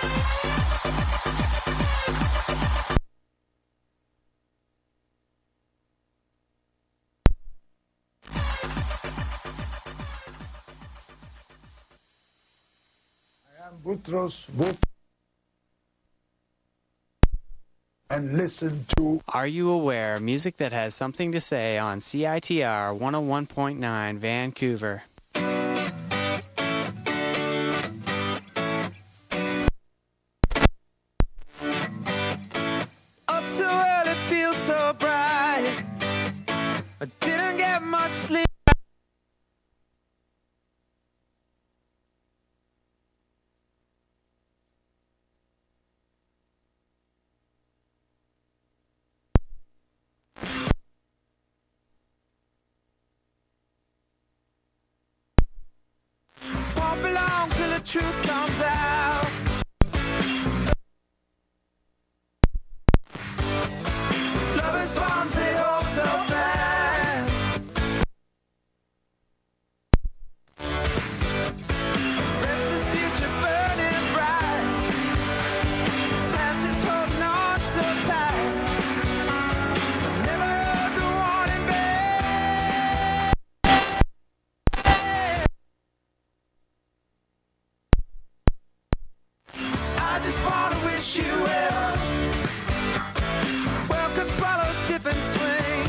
Boutros Bout and listen to Are You Aware? Music that has something to say on CITR 101.9 Vancouver. Up so early, feels so bright. I didn't get much sleep. Won't be long till the truth comes out. Lovers' bonds, they hold so fast. Restless future burning bright. Past is holding on so tight. Never heard the warning bell. I just wanna wish you well. Welcome swallows, dip and swing.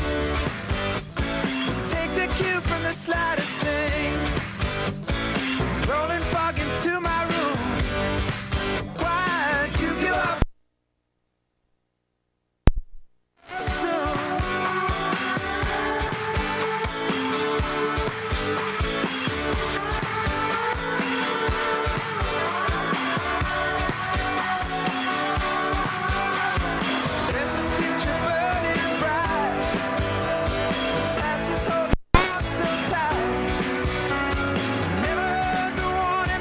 Take the cue from the slightest thing. Rolling fog into my room. Why'd you give up soon? There's this future burning bright. Past is holding on so tight. Never heard the warning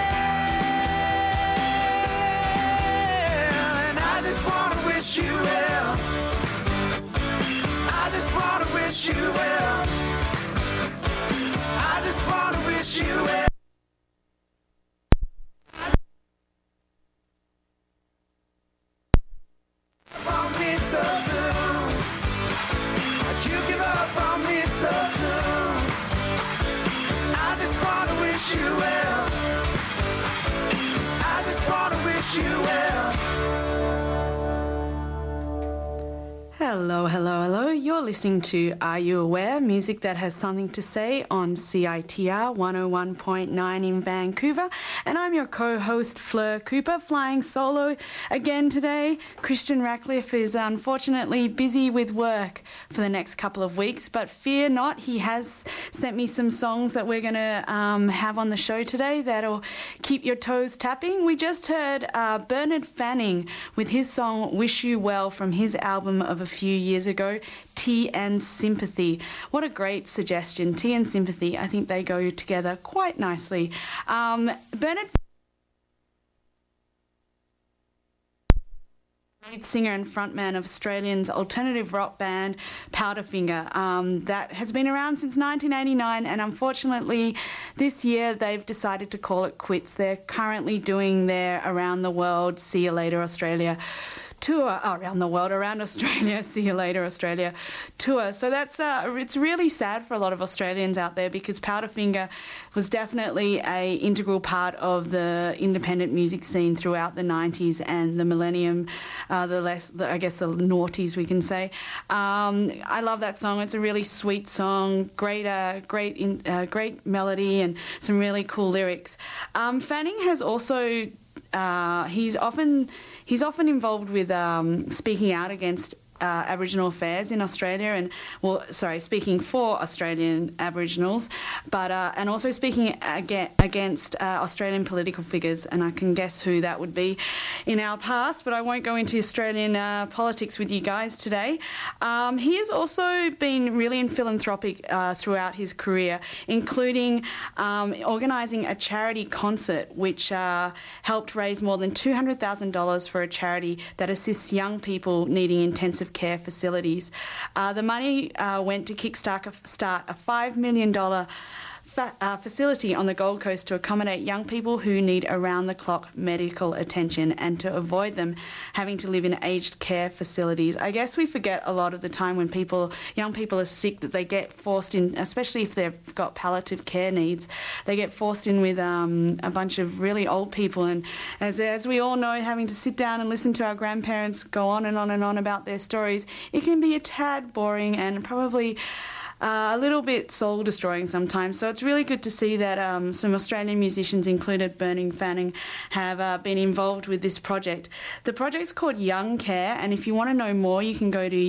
bell. And I just wanna wish you well. I just wanna wish you well. I just wanna wish you well. On me so soon. Why'd you give up on me so soon? I just wanna wish you well. I just wanna wish you well. Hello, hello, hello. You're listening to Are You Aware? Music that has something to say on CITR 101.9 in Vancouver. And I'm your co-host, Fleur Cooper, flying solo again today. Christian Ratcliffe is unfortunately busy with work for the next couple of weeks, but fear not, he has sent me some songs that we're going to have on the show today that'll keep your toes tapping. We just heard Bernard Fanning with his song Wish You Well from his album of a few years ago, Tea and Sympathy. What a great suggestion. Tea and Sympathy, I think they go together quite nicely. Bernard, lead singer and frontman of Australian's alternative rock band Powderfinger, that has been around since 1989, and unfortunately this year they've decided to call it quits. They're currently doing their Around the World, See You Later Australia tour, around the world, around Australia, See You Later Australia tour. So that's it's really sad for a lot of Australians out there, because Powderfinger was definitely a integral part of the independent music scene throughout the 90s and the millennium, I guess the noughties we can say. I love that song. It's a really sweet song, great melody and some really cool lyrics. Fanning has also he's often involved with speaking out against Aboriginal affairs in Australia, and speaking for Australian Aboriginals, but and also speaking against Australian political figures, and I can guess who that would be in our past, but I won't go into Australian politics with you guys today. He has also been really philanthropic throughout his career, including organising a charity concert which helped raise more than $200,000 for a charity that assists young people needing intensive care facilities. The money went to kickstart a $5 million facility on the Gold Coast to accommodate young people who need around-the-clock medical attention and to avoid them having to live in aged care facilities. I guess we forget a lot of the time when young people are sick that they get forced in, especially if they've got palliative care needs, they get forced in with a bunch of really old people. And as we all know, having to sit down and listen to our grandparents go on and on and on about their stories, it can be a tad boring and probably a little bit soul-destroying sometimes. So it's really good to see that some Australian musicians, included Burning Fanning, have been involved with this project. The project's called Young Care, and if you want to know more, you can go to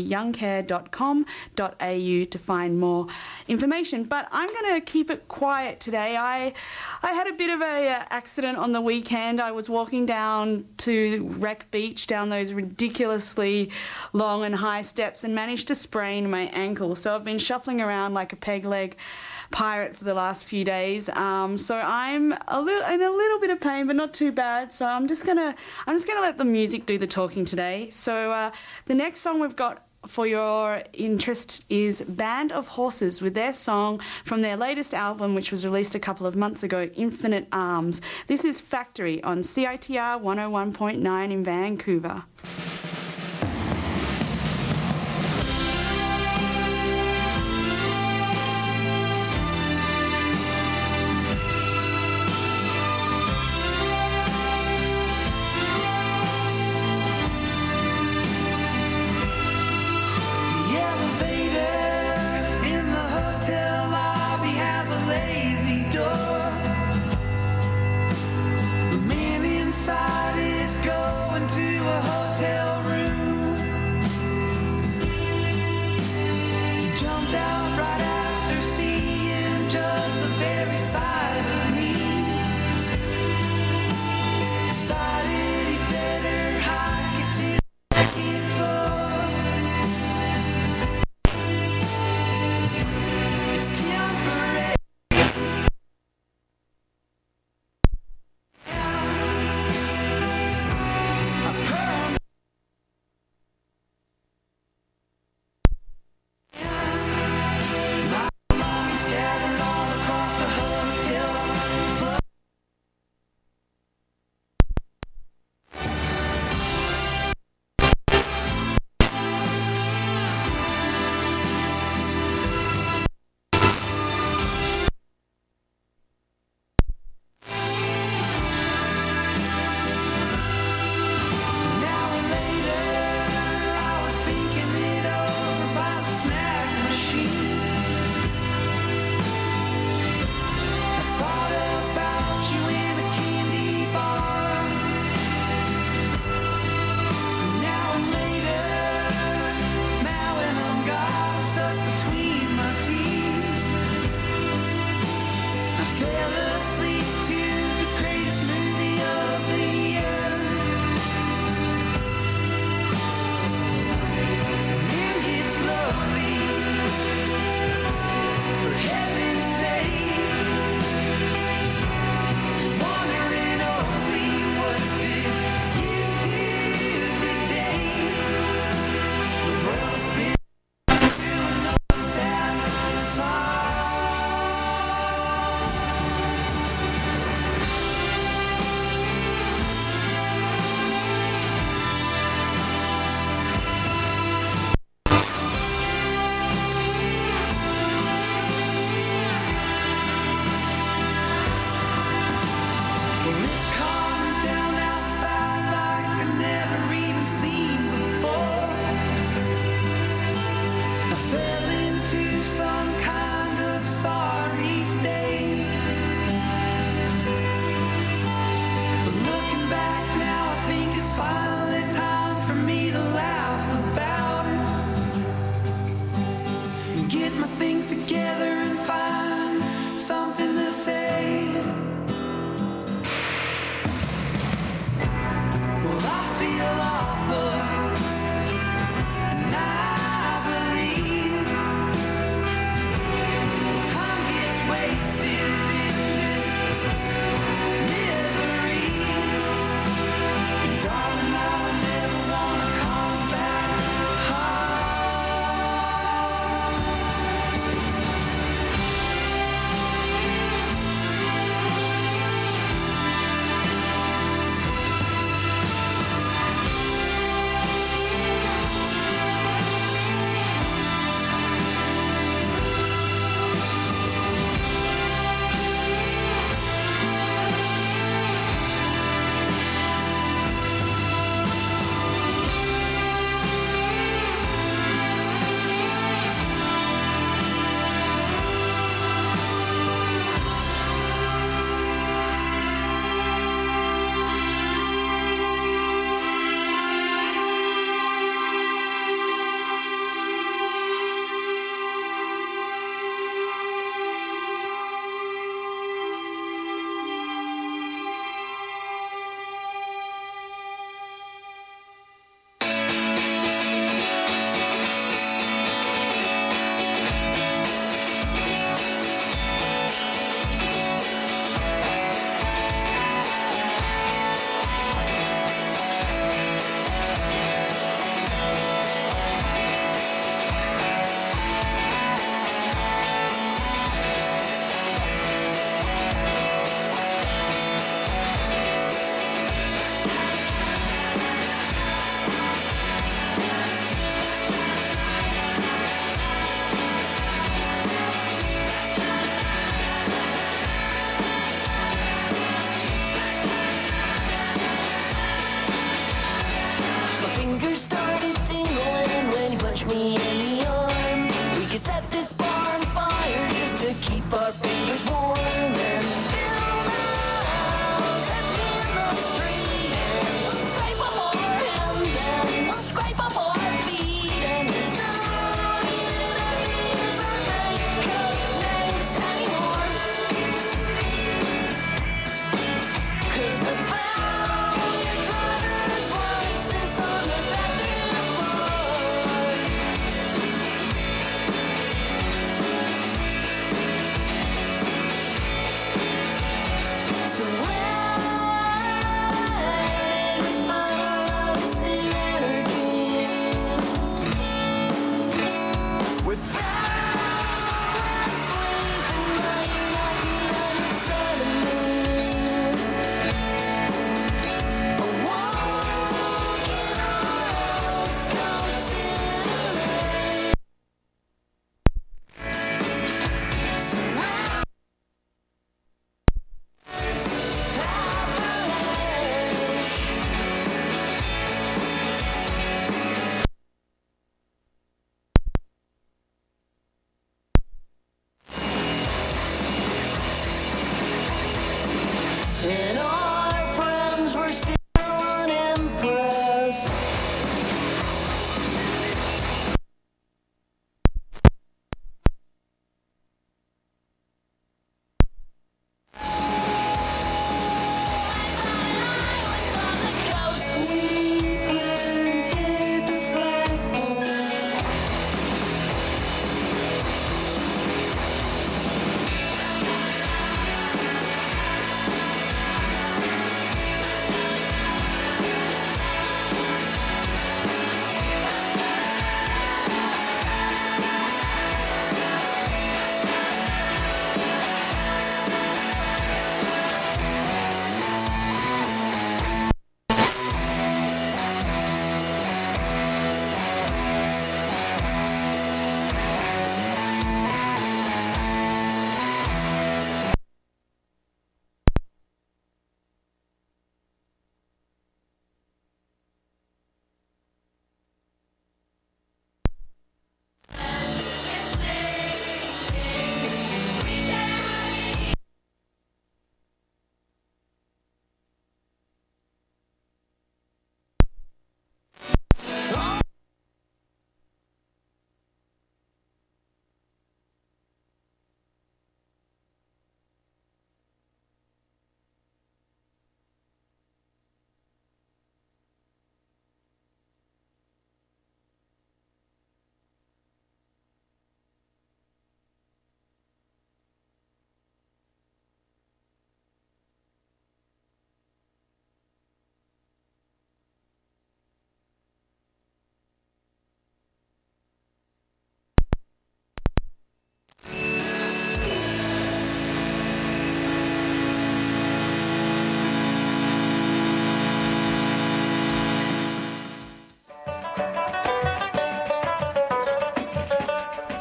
youngcare.com.au to find more information. But I'm going to keep it quiet today. I had a bit of a accident on the weekend. I was walking down to Wreck Beach, down those ridiculously long and high steps, and managed to sprain my ankle. So I've been shuffling around like a peg leg pirate for the last few days. So I'm in a little bit of pain, but not too bad. So I'm just gonna let the music do the talking today. So the next song we've got for your interest is Band of Horses with their song from their latest album, which was released a couple of months ago, Infinite Arms. This is Factory on CITR 101.9 in Vancouver. Darling,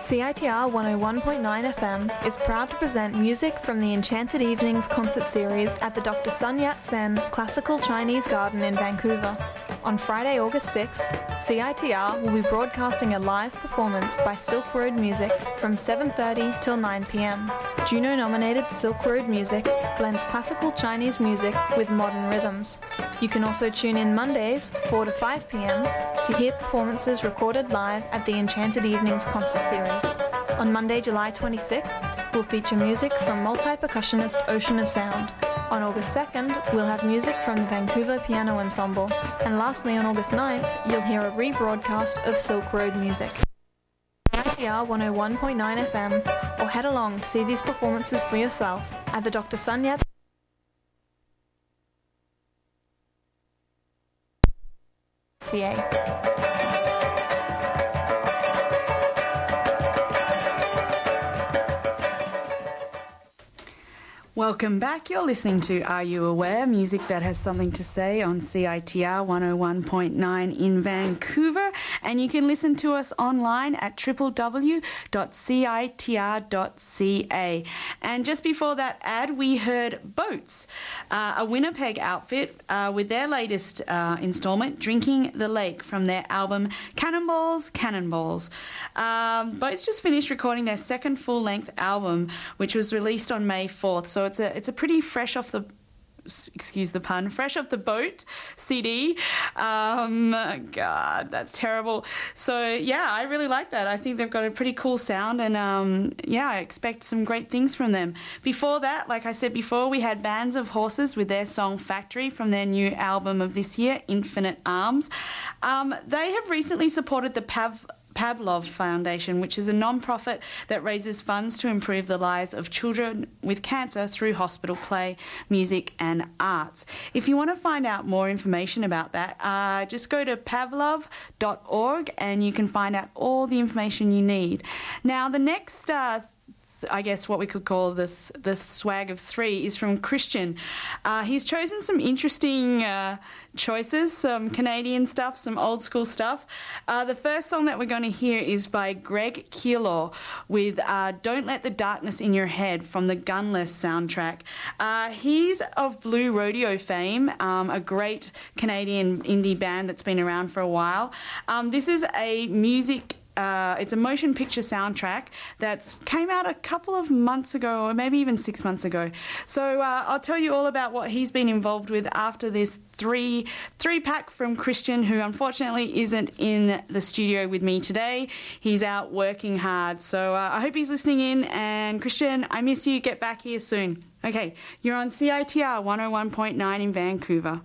CITR 101.9 FM is proud to present music from the Enchanted Evenings concert series at the Dr. Sun Yat-sen Classical Chinese Garden in Vancouver. On Friday, August 6th, CITR will be broadcasting a live performance by Silk Road Music from 7:30 till 9 p.m. Juno-nominated Silk Road Music blends classical Chinese music with modern rhythms. You can also tune in Mondays, 4 to 5 p.m. to hear performances recorded live at the Enchanted Evenings concert series. On Monday, July 26th, we'll feature music from multi-percussionist Ocean of Sound. On August 2nd, we'll have music from the Vancouver Piano Ensemble. And lastly, on August 9th, you'll hear a rebroadcast of Silk Road Music. ITR 101.9 FM, or head along to see these performances for yourself at the Dr. Sun Yat-sen CA. Welcome back. You're listening to Are You Aware? Music that has something to say on CITR 101.9 in Vancouver. And you can listen to us online at www.citr.ca. And just before that ad, we heard Boats, a Winnipeg outfit with their latest installment, Drinking the Lake, from their album Cannonballs, Cannonballs. Boats just finished recording their second full-length album, which was released on May 4th. So it's a pretty fresh off the, excuse the pun, fresh off the boat CD. God, that's terrible. So yeah, I really like that. I think they've got a pretty cool sound, and I expect some great things from them. Before that, like I said before, we had Bands of Horses with their song Factory from their new album of this year, Infinite Arms. They have recently supported the Pavlov Foundation, which is a non-profit that raises funds to improve the lives of children with cancer through hospital play, music and arts. If you want to find out more information about that, just go to pavlov.org and you can find out all the information you need. Now, the next I guess what we could call the swag of three is from Christian. He's chosen some interesting choices, some Canadian stuff, some old school stuff. The first song that we're going to hear is by Greg Keelaw with Don't Let the Darkness in Your Head from the Gunless soundtrack. He's of Blue Rodeo fame, a great Canadian indie band that's been around for a while. This is a it's a motion picture soundtrack that came out a couple of months ago, or maybe even 6 months ago. So I'll tell you all about what he's been involved with after this three-pack from Christian, who unfortunately isn't in the studio with me today. He's out working hard. So I hope he's listening in. And Christian, I miss you. Get back here soon. Okay, you're on CITR 101.9 in Vancouver.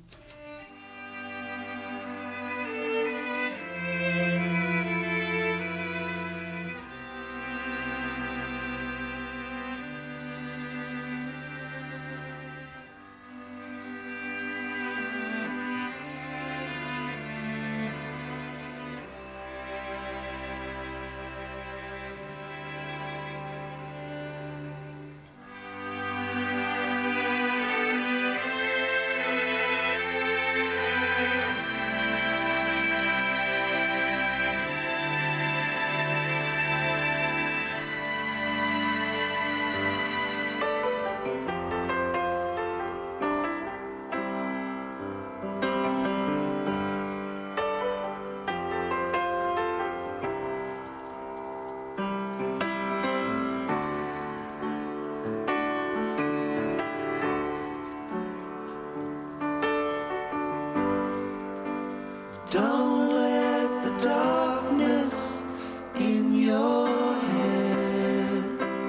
Don't let the darkness in your head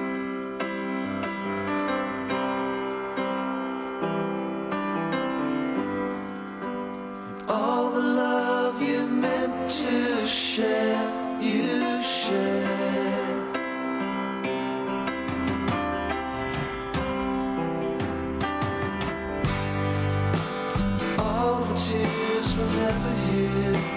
all the love you meant to share, you share. All the tears will never heal.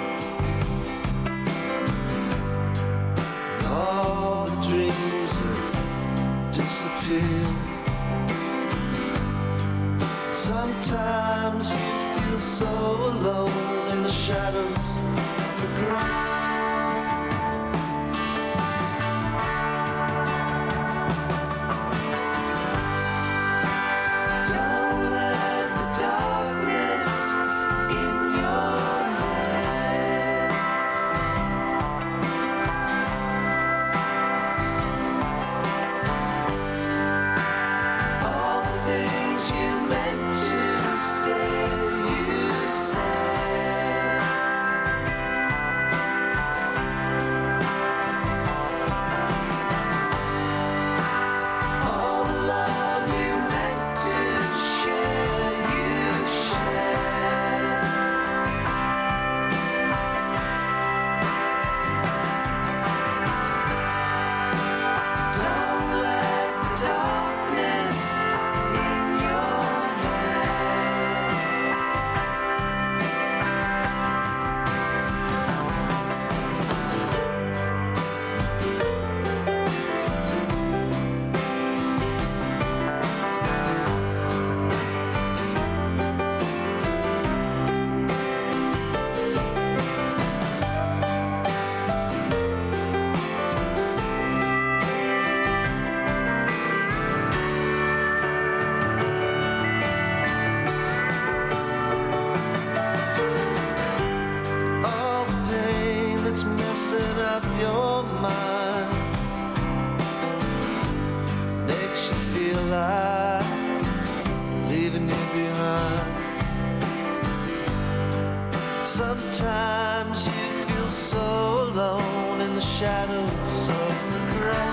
Sometimes you feel so alone in the shadows of regret.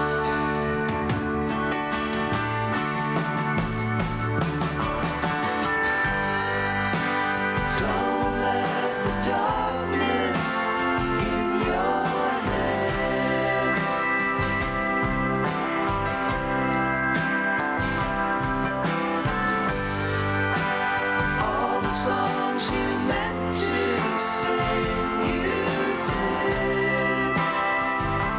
Don't let the darkness in your head all the songs you meant to sing, you did.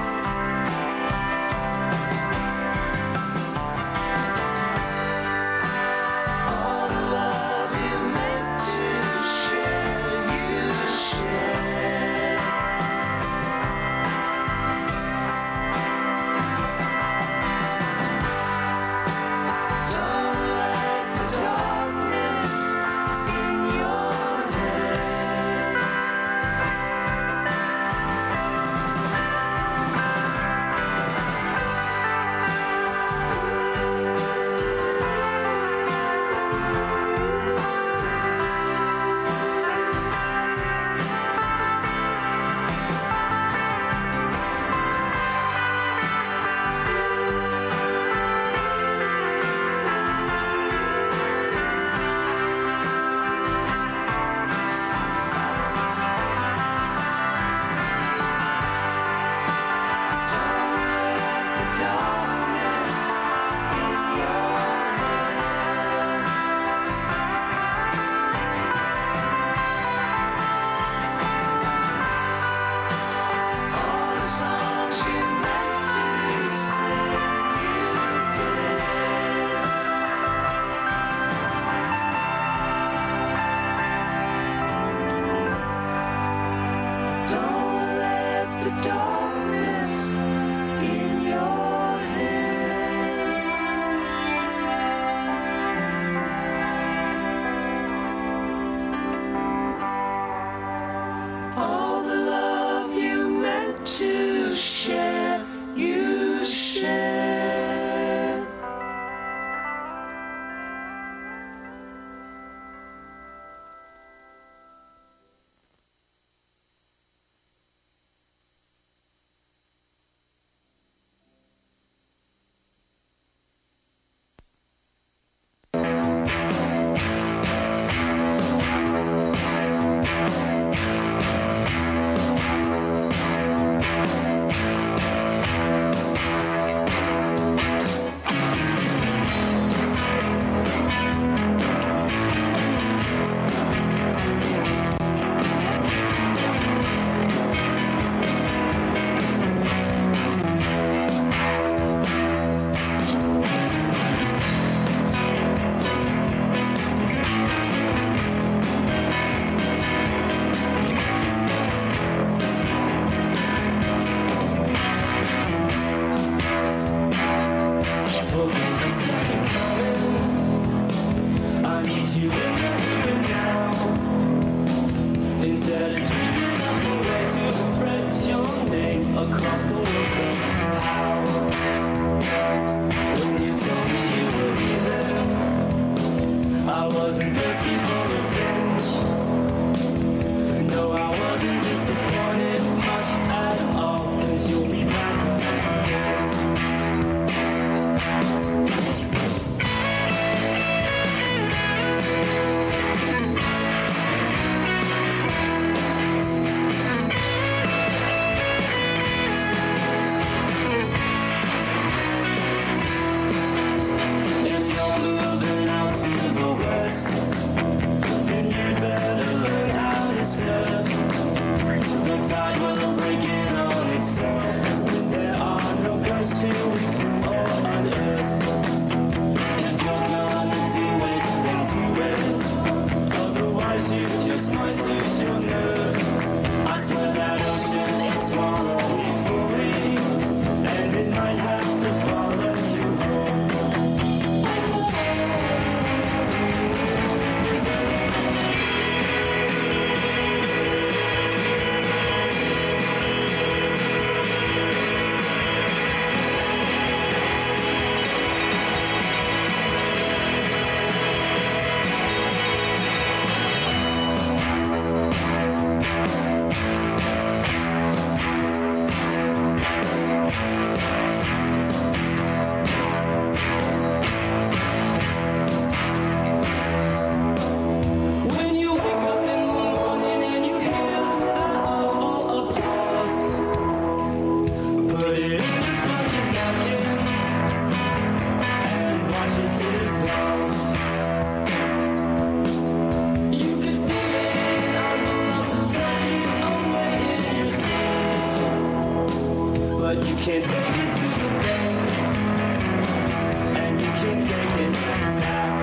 can take it to the bank, and you can take it back.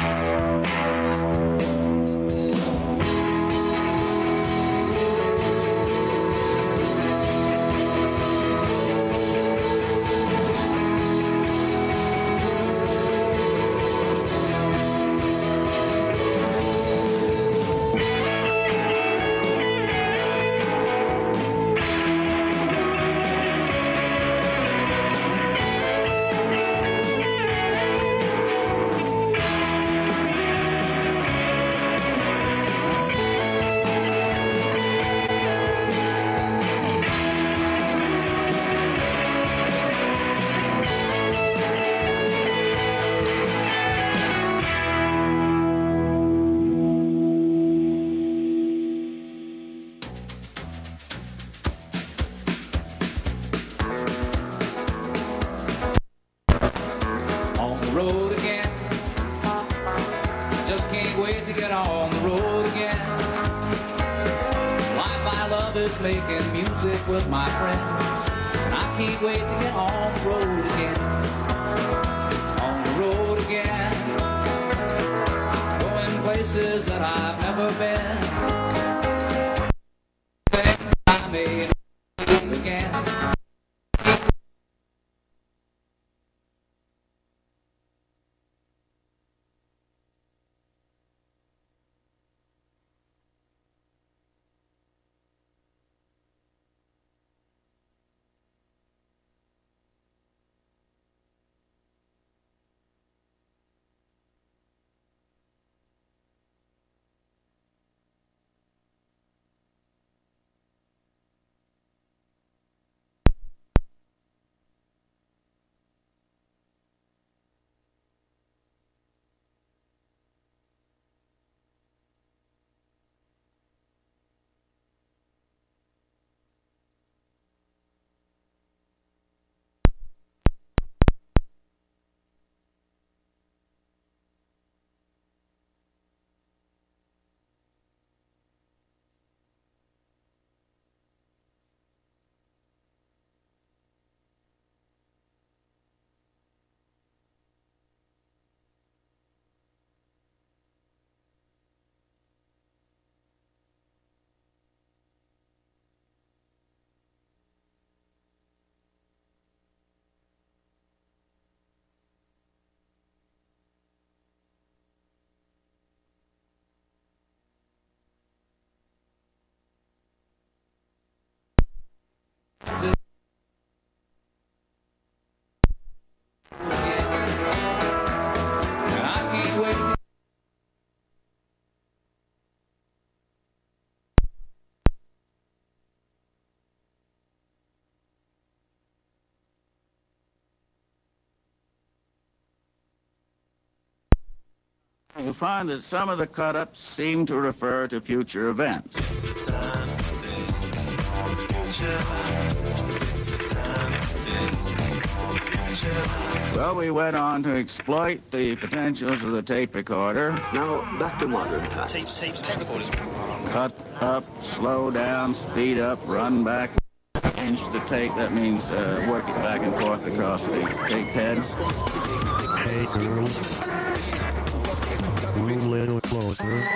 On the road again. Just can't wait to get on the road again. Life I love is making music with my friends. And I can't wait to get on the road again. On the road again. Going places that I've never been. Things I may not do again. And I can't wait. You'll find that some of the cut-ups seem to refer to future events. Well, we went on to exploit the potentials of the tape recorder. Now, back to modern times. Tape recorders. Cut up, slow down, speed up, run back, change the tape. That means work it back and forth across the tape head. Hey, girl. Move a little closer.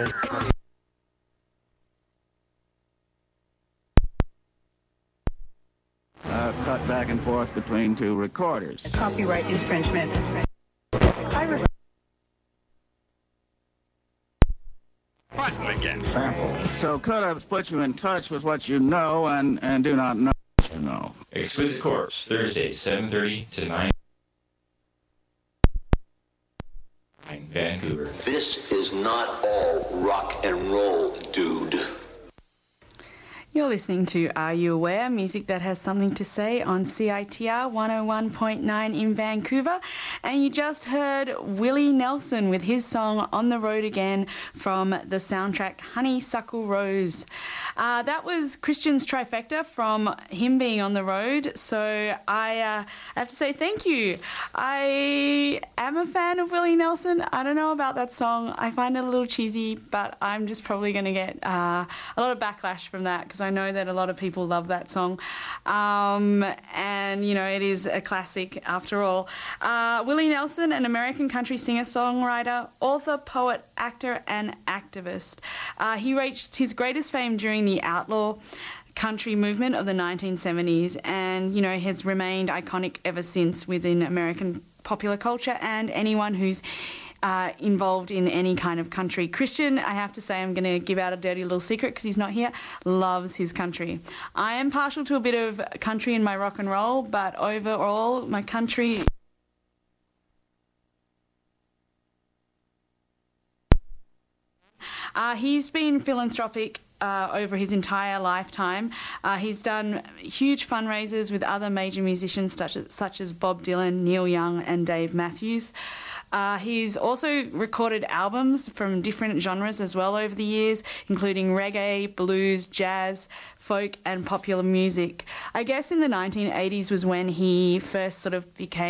Cut back and forth between two recorders. Copyright infringement. Button again. Sample. So cut-ups put you in touch with what you know and do not know what you know. Exquisite Corpse, Thursday, 7:30 to 9. Vancouver. This is not all rock and roll, dude. You're listening to Are You Aware? Music that has something to say on CITR 101.9 in Vancouver. And you just heard Willie Nelson with his song On the Road Again from the soundtrack Honeysuckle Rose. That was Christian's trifecta from him being on the road. So I have to say thank you. I am a fan of Willie Nelson. I don't know about that song. I find it a little cheesy, but I'm just probably going to get a lot of backlash from that because I know that a lot of people love that song. And, you know, it is a classic after all. Willie Nelson, an American country singer-songwriter, author, poet, actor, and activist. He reached his greatest fame during the outlaw country movement of the 1970s and, you know, has remained iconic ever since within American popular culture and anyone who's involved in any kind of country. Christian, I have to say, I'm going to give out a dirty little secret because he's not here, loves his country. I am partial to a bit of country in my rock and roll, but overall, my country... He's been philanthropic over his entire lifetime. He's done huge fundraisers with other major musicians such as Bob Dylan, Neil Young and Dave Matthews. He's also recorded albums from different genres as well over the years, including reggae, blues, jazz, folk and popular music. I guess in the 1980s was when he first sort of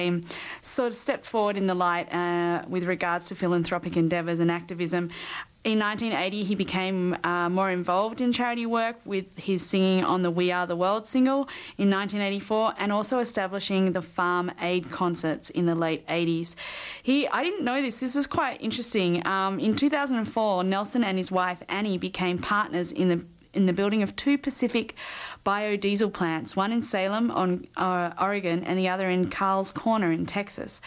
stepped forward in the light with regards to philanthropic endeavours and activism. In 1980, he became more involved in charity work with his singing on the We Are the World single in 1984 and also establishing the Farm Aid concerts in the late 80s. I didn't know this is quite interesting. In 2004, Nelson and his wife Annie became partners in the building of two Pacific biodiesel plants, one in Salem, Oregon, and the other in Carl's Corner in Texas.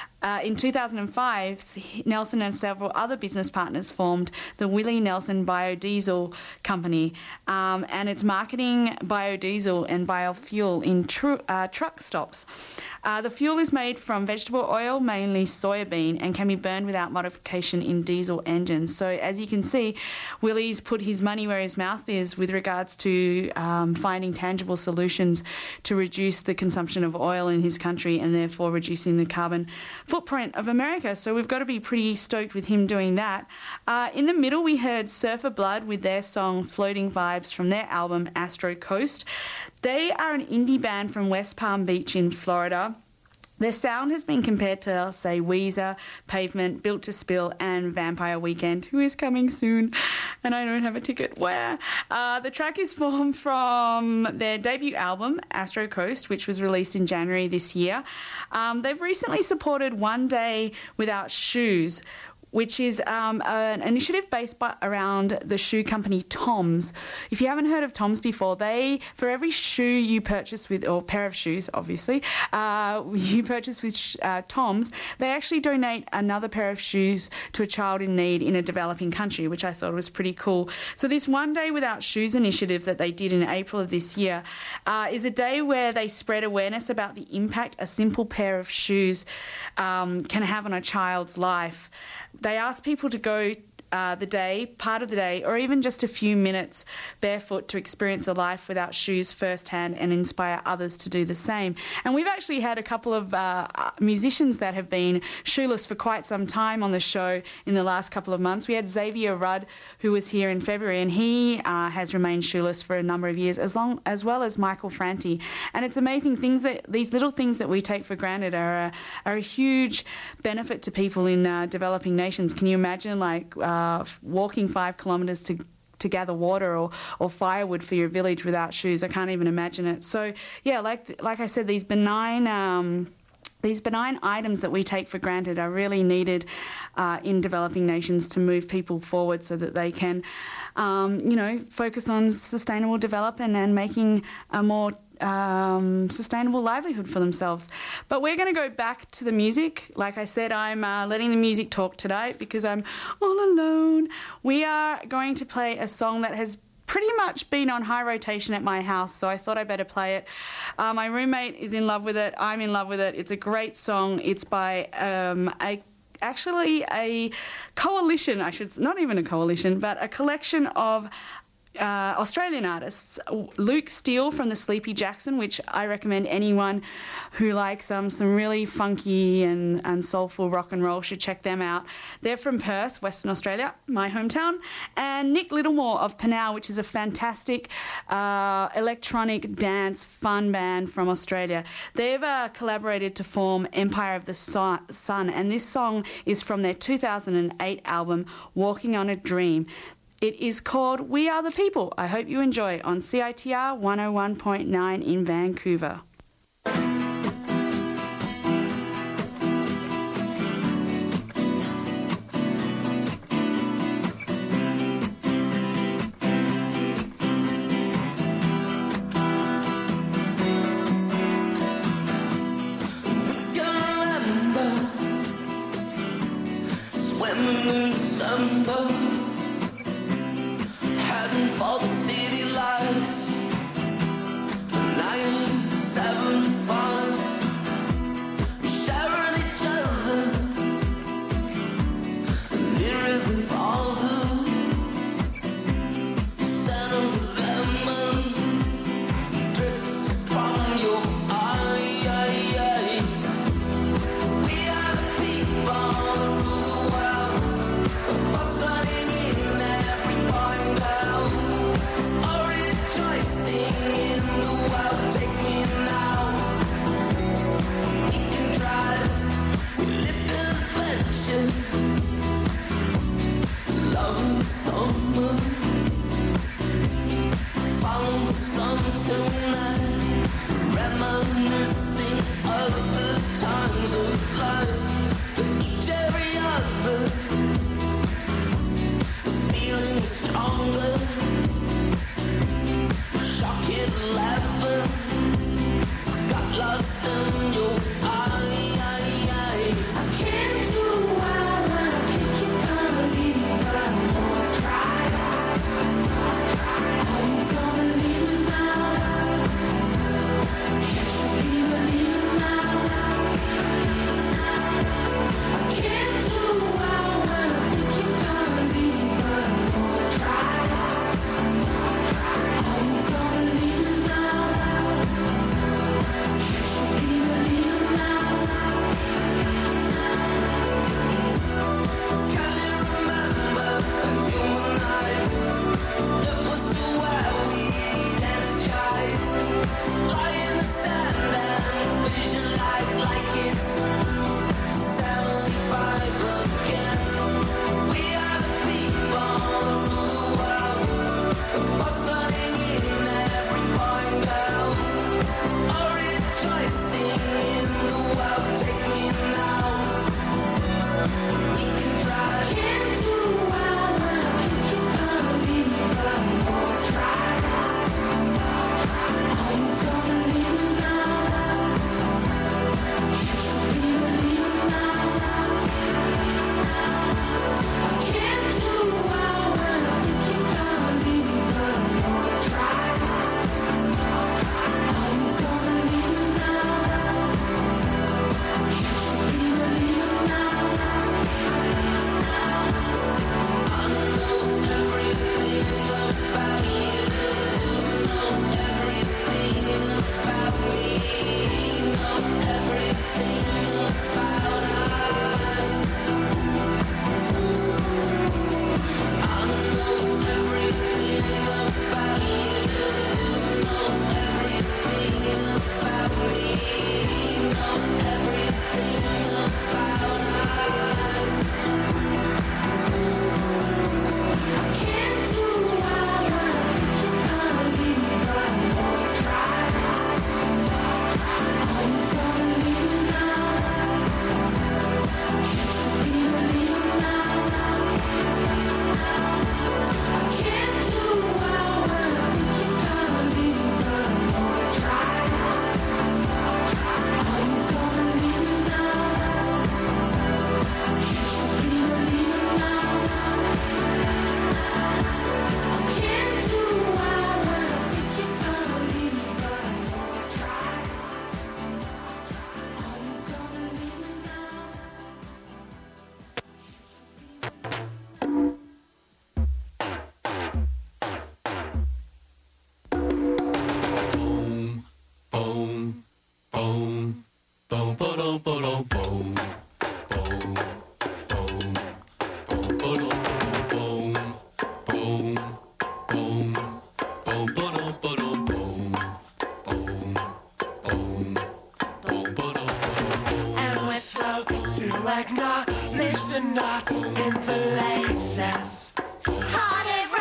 In 2005, Nelson and several other business partners formed the Willie Nelson Biodiesel Company, and it's marketing biodiesel and biofuel in truck stops. The fuel is made from vegetable oil, mainly soybean, and can be burned without modification in diesel engines. So as you can see, Willie's put his money where his mouth is with regards to finding tangible solutions to reduce the consumption of oil in his country and therefore reducing the carbon footprint of America. So we've got to be pretty stoked with him doing that. In the middle, we heard Surfer Blood with their song Floating Vibes from their album Astro Coast. They are an indie band from West Palm Beach in Florida. Their sound has been compared to, say, Weezer, Pavement, Built to Spill, and Vampire Weekend, who is coming soon, and I don't have a ticket. Where? The track is formed from their debut album, Astro Coast, which was released in January this year. They've recently supported One Day Without Shoes, which is an initiative based around the shoe company Tom's. If you haven't heard of Tom's before, for every shoe you purchase with, or pair of shoes, obviously, you purchase with Tom's, they actually donate another pair of shoes to a child in need in a developing country, which I thought was pretty cool. So this One Day Without Shoes initiative that they did in April of this year is a day where they spread awareness about the impact a simple pair of shoes can have on a child's life. They ask people to go part of the day, or even just a few minutes barefoot to experience a life without shoes firsthand and inspire others to do the same. And we've actually had a couple of musicians that have been shoeless for quite some time on the show in the last couple of months. We had Xavier Rudd, who was here in February, and he has remained shoeless for a number of years, as well as Michael Franti. And it's amazing these little things that we take for granted are a huge benefit to people in developing nations. Can you imagine, walking 5 kilometres to gather water or firewood for your village without shoes? I can't even imagine it. So yeah, like I said, these benign items that we take for granted are really needed in developing nations to move people forward so that they can focus on sustainable development and making a more sustainable livelihood for themselves. But we're going to go back to the music. Like I said, I'm letting the music talk today because I'm all alone. We are going to play a song that has pretty much been on high rotation at my house, so I thought I better play it. My roommate is in love with it. I'm in love with it. It's a great song. It's by actually a coalition, not even a coalition, but a collection of Australian artists. Luke Steele from the Sleepy Jackson, which I recommend anyone who likes some really funky and soulful rock and roll should check them out. They're from Perth, Western Australia, my hometown. And Nick Littlemore of Panau, which is a fantastic electronic dance fun band from Australia. They've collaborated to form Empire of the Sun, and this song is from their 2008 album Walking on a Dream. It is called We Are the People. I hope you enjoy on CITR 101.9 in Vancouver. Swimming in December, heading for the city lights. 975, sharing each other, nearer than farther. Scent of lemon drips from your eyes. We are the people that rule the world. Starting in every boy and girl, all rejoicing in the world. Take me now, we can drive, live the adventure, love in the summer, follow the sun till night, reminiscing of the times of life, for each every other. Feeling stronger, shock at 11, got lost in your eyes. I can't do well when I think you're gonna leave me, but I'm gonna try. Are you gonna leave me now? Can't you be believing now? I can't do well when I think you're gonna leave me, but I'm gonna try. Are you gonna leave me now? Can't you be believing now? Can you remember human eyes? It was too well we'd energize. Lie in the sand and visualize like it's 75 again. We are the people that rule the world. Starting in every boy and girl, all rejoicing in the world. Take me now, we can try. Can't do well when I think you're gonna leave me, but I'm gonna try. Are you gonna leave me now? Can't you be believing now? I can't do well when I think you're gonna leave me, but I'm gonna try. Are you gonna leave me now? Can't you be believing now? I know everything about you, know everything about me, know everything about us. I know everything about you, know everything about me, know everything about us. I can't do well when I think you're gonna leave me, but I'm gonna try. Are you gonna leave me now? Can't you be believing now? I can't do well when I think you're gonna leave me, but I'm gonna try. Are you gonna leave me now? Can't you be believing now? I can't do well when I think you're gonna leave me, but I'm gonna try. Are you gonna leave me now? Boom, boom, boom, boom, boom, boom, boom, boom, boom, boom, boom, boom, boom, boom, boom, boom, boom, boom, boom, And we're slow to acknowledge the knots in the laces. Heart every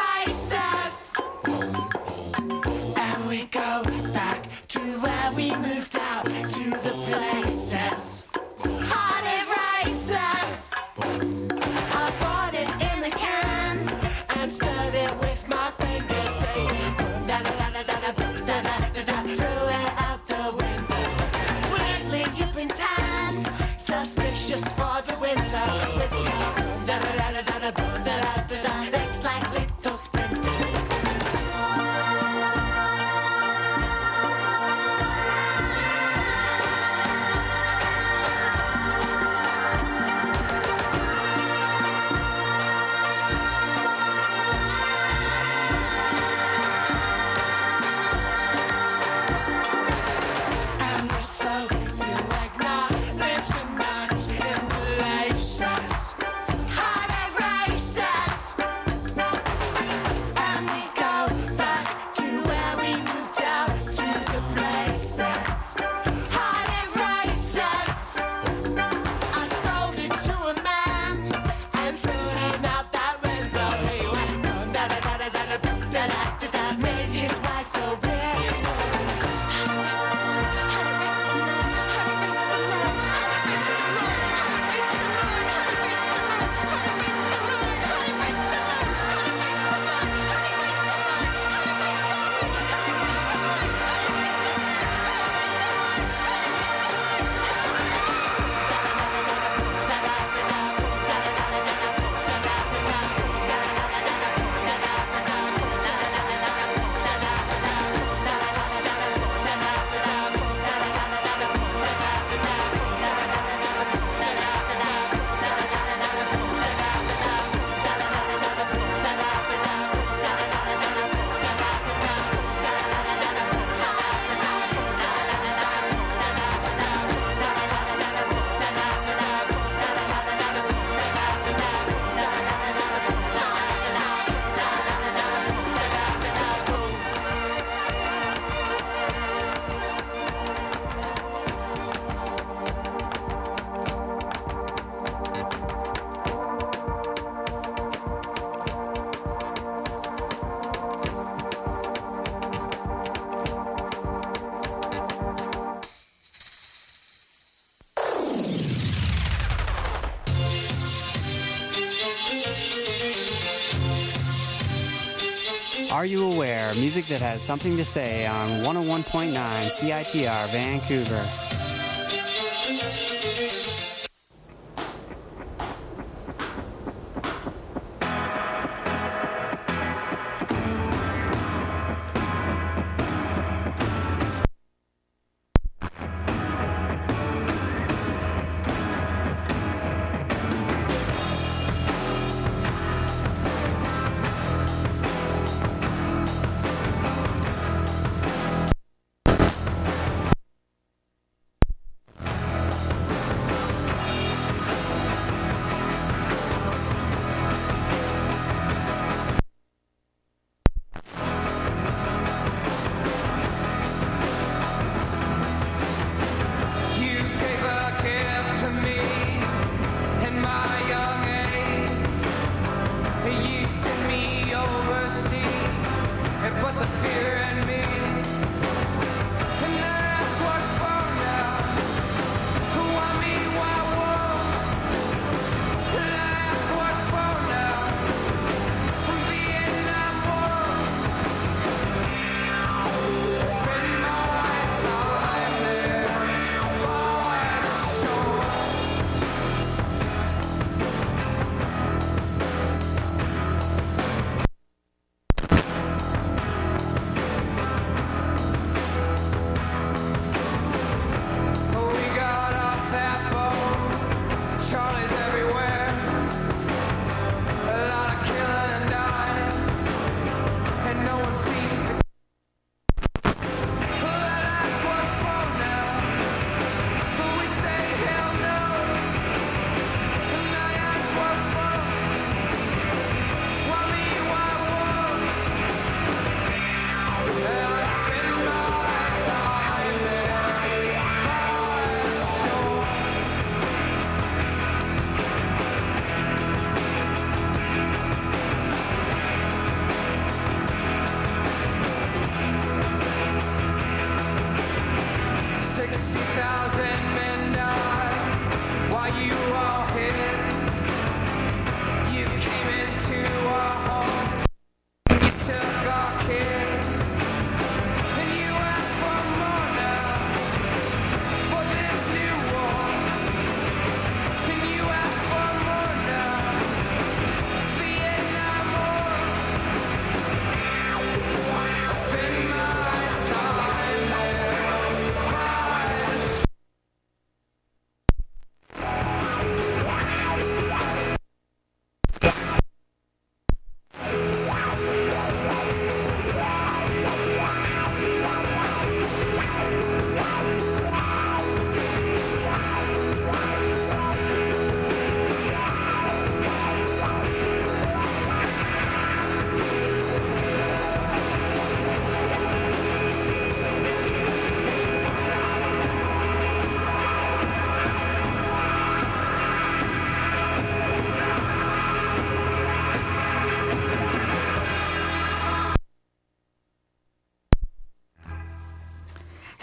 Legs like little sprinters. And we're slow to acknowledge the knots in the laces, harder races. And we go back to where we moved out to the places, harder races. I sold it to a man and threw him out that window. He went da-da-da-da-da-da-da-da-da, made his wife a widow. Are You Aware? Music that has something to say on 101.9 CITR Vancouver.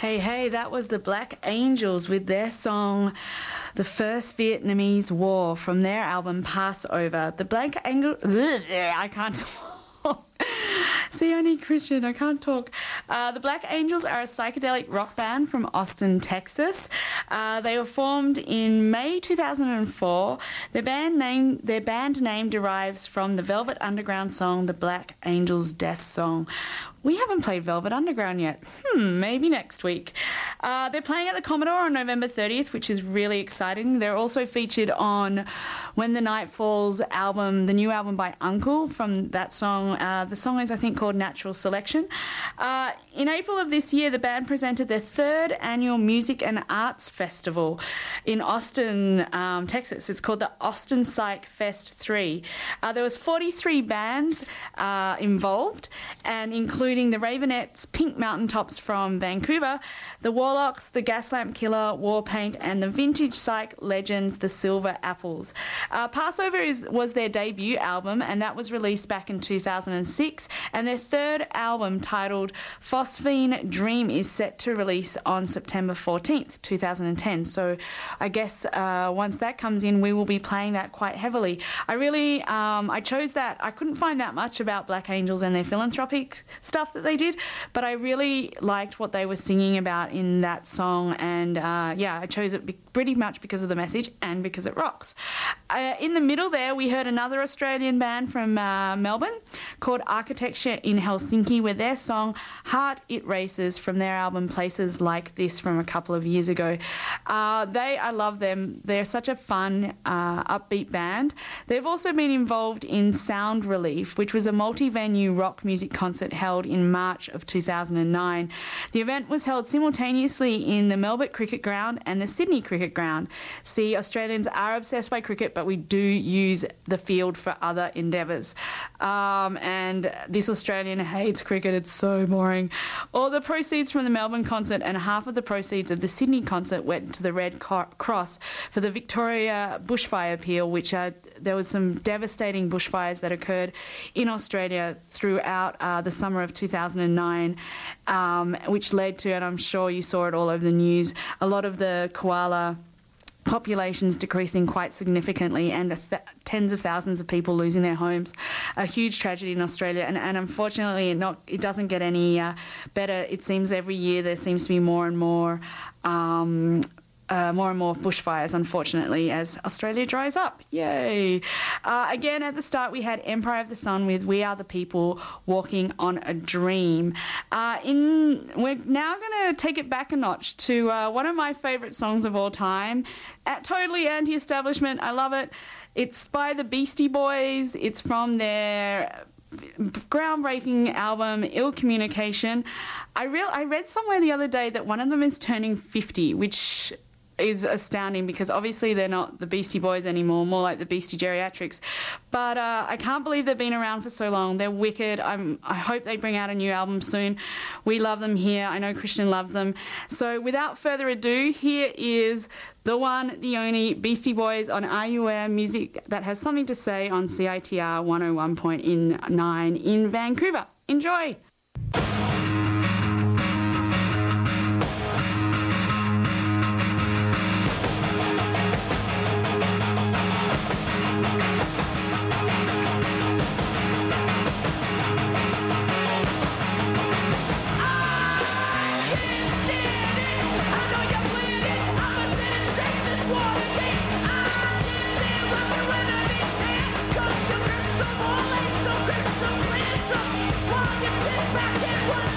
Hey, that was the Black Angels with their song The First Vietnamese War from their album Passover. The Black Angels... I can't talk. See, I need Christian. I can't talk. The Black Angels are a psychedelic rock band from Austin, Texas. They were formed in May 2004. Their band name derives from the Velvet Underground song, The Black Angels' Death Song. We haven't played Velvet Underground yet. Maybe next week. They're playing at the Commodore on November 30th, which is really exciting. They're also featured on When the Night Falls album, the new album by Uncle, from that song. The song is, I think, called Natural Selection. In April of this year, the band presented their third annual Music and Arts Festival in Austin, Texas. It's called the Austin Psych Fest 3. There was 43 bands involved, and including the Ravenettes, Pink Mountaintops from Vancouver, the Warlocks, the Gaslamp Killer, Warpaint, and the vintage psych legends, the Silver Apples. Passover was their debut album, and that was released back in 2006, and their third album, titled Phosphine Dream, is set to release on September 14th, 2010. So I guess once that comes in, we will be playing that quite heavily. I chose that. I couldn't find that much about Black Angels and their philanthropic stuff that they did, but I really liked what they were singing about in that song, and I chose it pretty much because of the message and because it rocks. In the middle there, we heard another Australian band from Melbourne called Architecture in Helsinki with their song Heart It Races from their album Places Like This from a couple of years ago. I love them. They're such a fun, upbeat band. They've also been involved in Sound Relief, which was a multi-venue rock music concert held in March of 2009. The event was held simultaneously in the Melbourne Cricket Ground and the Sydney Cricket Ground. See, Australians are obsessed by cricket, but we do use the field for other endeavours. And this Australian hates cricket. It's so boring. All the proceeds from the Melbourne concert and half of the proceeds of the Sydney concert went to the Red Cross for the Victoria bushfire appeal, which there was some devastating bushfires that occurred in Australia throughout the summer of 2009, which led to, and I'm sure you saw it all over the news, a lot of the koala populations decreasing quite significantly, and tens of thousands of people losing their homes. A huge tragedy in Australia, and unfortunately it doesn't get any better. It seems every year there seems to be more and more bushfires, unfortunately, as Australia dries up. Yay! Again, at the start, we had Empire of the Sun with We Are the People, Walking on a Dream. We're now going to take it back a notch to one of my favourite songs of all time. Totally anti-establishment. I love it. It's by the Beastie Boys. It's from their groundbreaking album Ill Communication. I read somewhere the other day that one of them is turning 50, which is astounding because obviously they're not the Beastie Boys anymore, more like the Beastie Geriatrics. But I can't believe they've been around for so long. They're wicked. I hope they bring out a new album soon. We love them here. I know Christian loves them. So without further ado, here is the one, the only Beastie Boys on Are You Aware, music that has something to say on CITR 101.9 in Vancouver. Enjoy! While you sit back and watch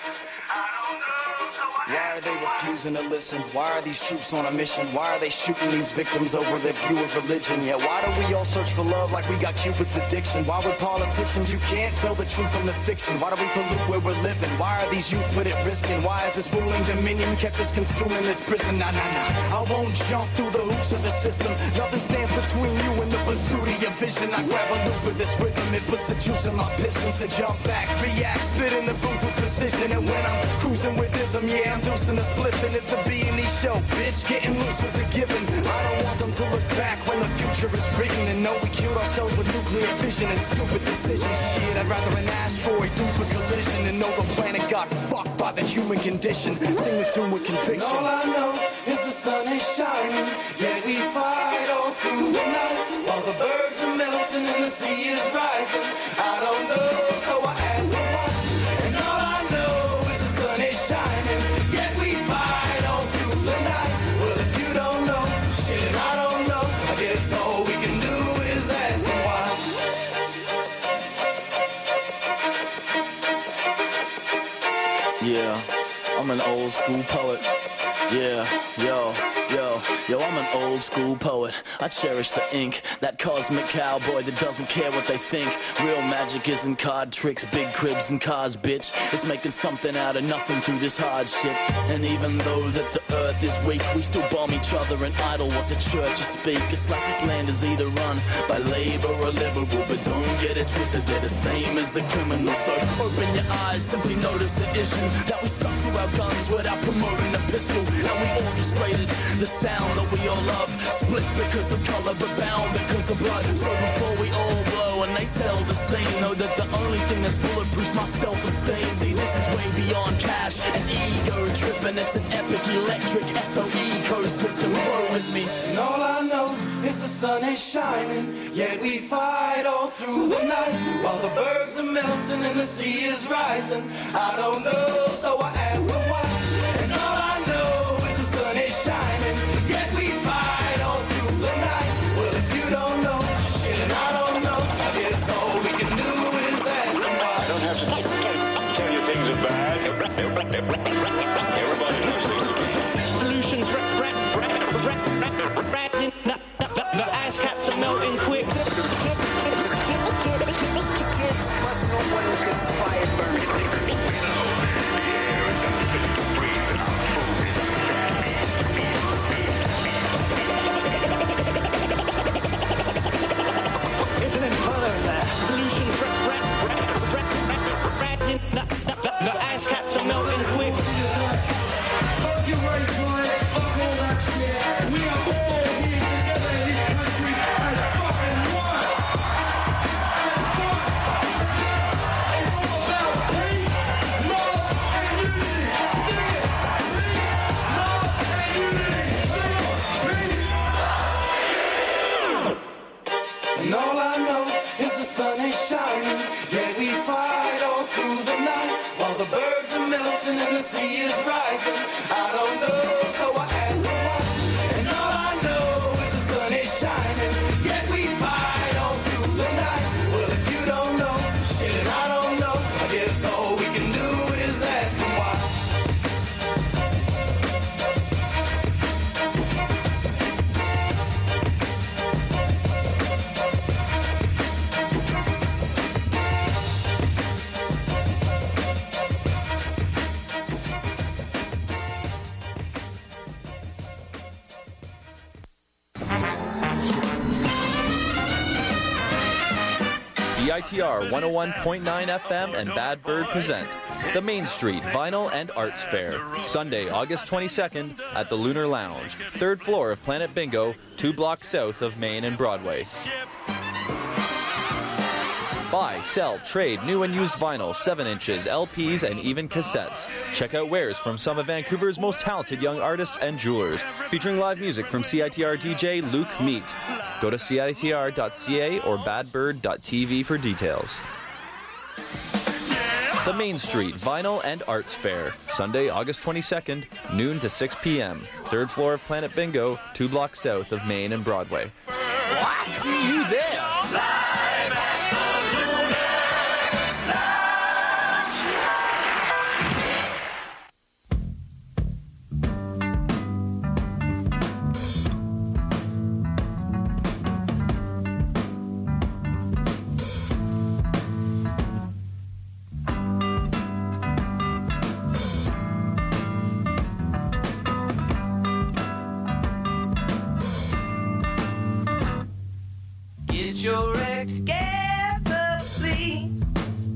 Why are they refusing to listen? Why are these troops on a mission? Why are they shooting these victims over their view of religion? Yeah, why do we all search for love like we got Cupid's addiction? Why with politicians you can't tell the truth from the fiction? Why do we pollute where we're living? Why are these youth put at risk? And why is this ruling dominion kept us consuming this prison? Nah, nah, nah, I won't jump through the hoops of the system. Nothing stands between you and the pursuit of your vision. I grab a loop with this rhythm, it puts the juice in my pistons to jump back, react, spit in the booth with precision. And when I'm cruising with ism, yeah, I'm dosing the spliff and it's a B&E show, bitch. Getting loose was a given. I don't want them to look back when the future is written and know we killed ourselves with nuclear fission and stupid decisions. Shit, I'd rather an asteroid do for collision and know the planet got fucked by the human condition. Sing the tune with conviction. All I know is the sun is shining, yet we fight all through the night while the bergs are melting and the sea is rising. I don't know, so I ask them why. And all I know is the sun is shining, yet we fight all through the night. Well, if you don't know, shit, I don't know. I guess all we can do is ask them why. Yeah, I'm an old school poet. Yeah, yo, I'm an old school poet. I cherish the ink, that cosmic cowboy that doesn't care what they think. Real magic isn't card tricks, big cribs and cars, bitch. It's making something out of nothing through this hardship. And even though that the earth is weak, we still bomb each other and idle what the churches speak. It's like this land is either run by labor or liberal, but don't get it twisted, they're the same as the criminals. So open your eyes, simply notice the issue, that we stuck to our guns without promoting the pistol. And we orchestrated the sound that we all love, split because of color but bound because of blood. So before we all blow and they sell the same, know that the only thing that's bulletproof's my self-esteem. See, this is way beyond cash and ego tripping. It's an epic electric SO ecosystem. Grow with me. And all I know is the sun is shining, yet we fight all through the night while the bergs are melting and the sea is rising. I don't know, so I ask them why. And all I know is the sun is shining, yet we fight all through the night. Well, if you don't know, shit, and I don't know, I guess all we can do is ask them why. I don't have to tell you things are bad. Everybody knows things are bad. Solutions, the ice caps are melting quick. Trust no one 'cause it's fire burning. It's an inferno in there. Solutions, the ice caps are melting quick. Fuck your race riots, fuck all that shit. We are all here together in this country as fucking one. It's all about peace, love, and unity. Sing it. Peace, love, and unity. Sing it. Peace. And all I know is the sun is shining, yet we fight all through the night while the bergs are melting and the sea is rising. I don't know, so I ask them why. And all I know is the sun is shining, yet we fight all through the night. Well, if you don't know, shit, and I don't know, I guess all we can do is ask them why. CITR 101.9 FM and Bad Bird present the Main Street Vinyl and Arts Fair, Sunday, August 22nd at the Lunar Lounge, 3rd floor of Planet Bingo, 2 blocks south of Main and Broadway. Buy, sell, trade new and used vinyl, 7 inches, LPs, and even cassettes. Check out wares from some of Vancouver's most talented young artists and jewelers, featuring live music from CITR DJ Luke Meat. Go to CITR.ca or badbird.tv for details. The Main Street Vinyl and Arts Fair, Sunday, August 22nd, noon to 6 p.m. 3rd floor of Planet Bingo, 2 blocks south of Main and Broadway. Well, I see you there. Live at the Lunar Lounge. act together, please.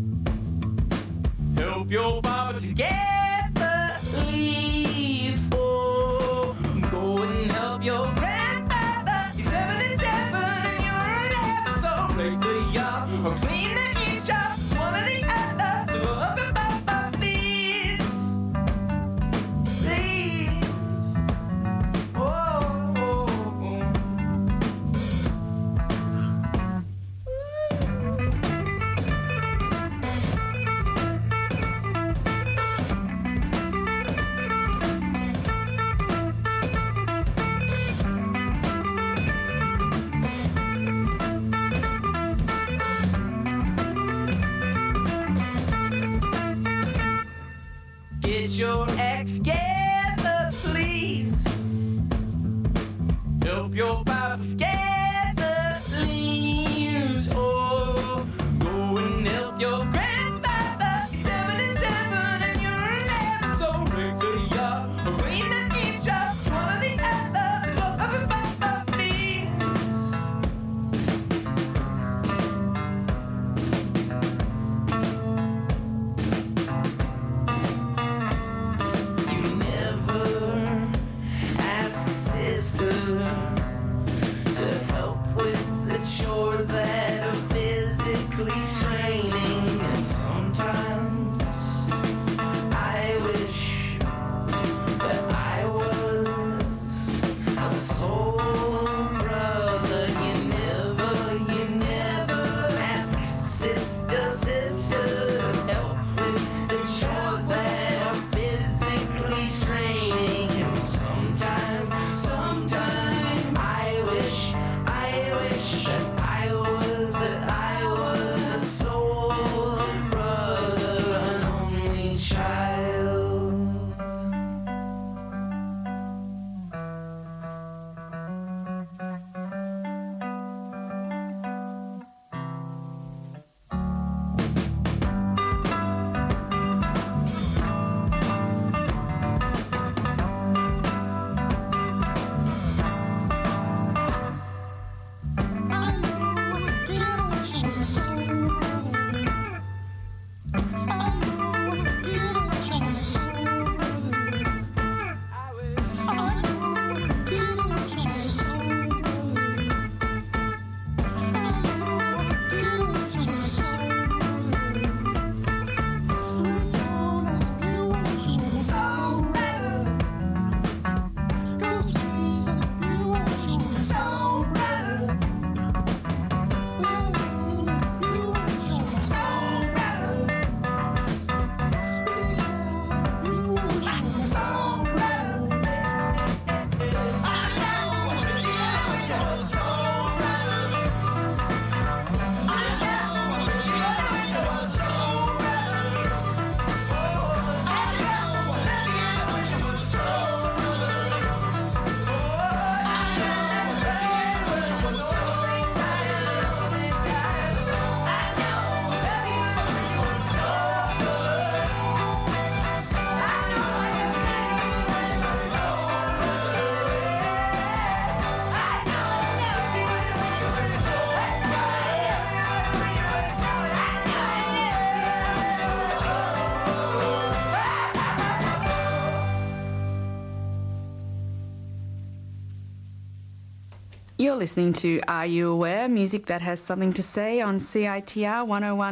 Help your papa together, please. Oh, go and help your grandfather. He's 77 and you're 11, so break the yard or clean the eavesdrop. One or the other. So help your papa, please. Please. Oh, oh, oh. Get your act together, please. Help your papa together, please. Oh, go and help your grandfather. He's 77 and you're 11, so break the yard or clean the eavesdrop. One or the other. So help your papa, please. You never ask a sister to help with the chores that are physically straining. And sometimes I wish that I was a soul brother. You never ask sister to help with the chores that are physically straining. And sometimes I wish that I was a soul brother, an only child. You're listening to Are You Aware? Music that has something to say on CITR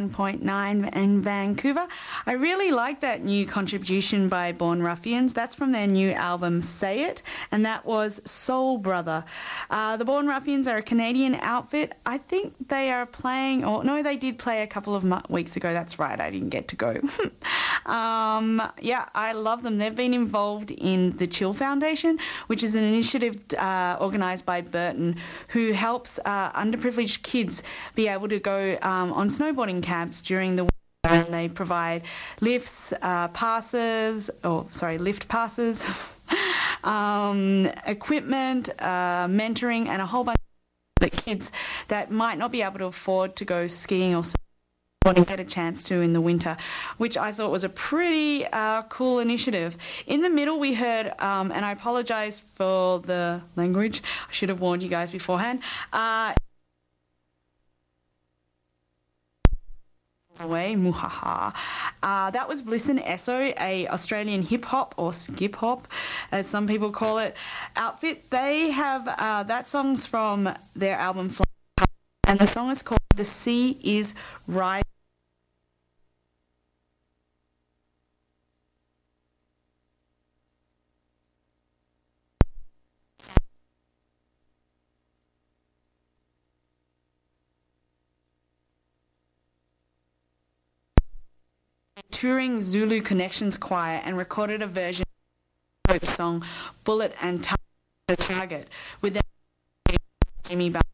101.9 in Vancouver. I really like that new contribution by Born Ruffians. That's from their new album Say It, and that was Soul Brother. The Born Ruffians are a Canadian outfit. I think they are playing, or no, they did play a couple of weeks ago. That's right, I didn't get to go. Yeah, I love them. They've been involved in the Chill Foundation, which is an initiative organised by Burton, who helps underprivileged kids be able to go on snowboarding camps during the winter. And they provide lift passes, equipment, mentoring, and a whole bunch of kids that might not be able to afford to go skiing or get a chance to in the winter, which I thought was a pretty cool initiative. In the middle we heard, and I apologise for the language, I should have warned you guys beforehand, away, muhaha. That was Bliss and Esso, a Australian hip hop or skip hop, as some people call it, outfit. They have that song's from their album Fly, and the song is called "The Sea Is Rising." Touring Zulu Connections Choir and recorded a version of the song Bullet and Target with their Amy Bell.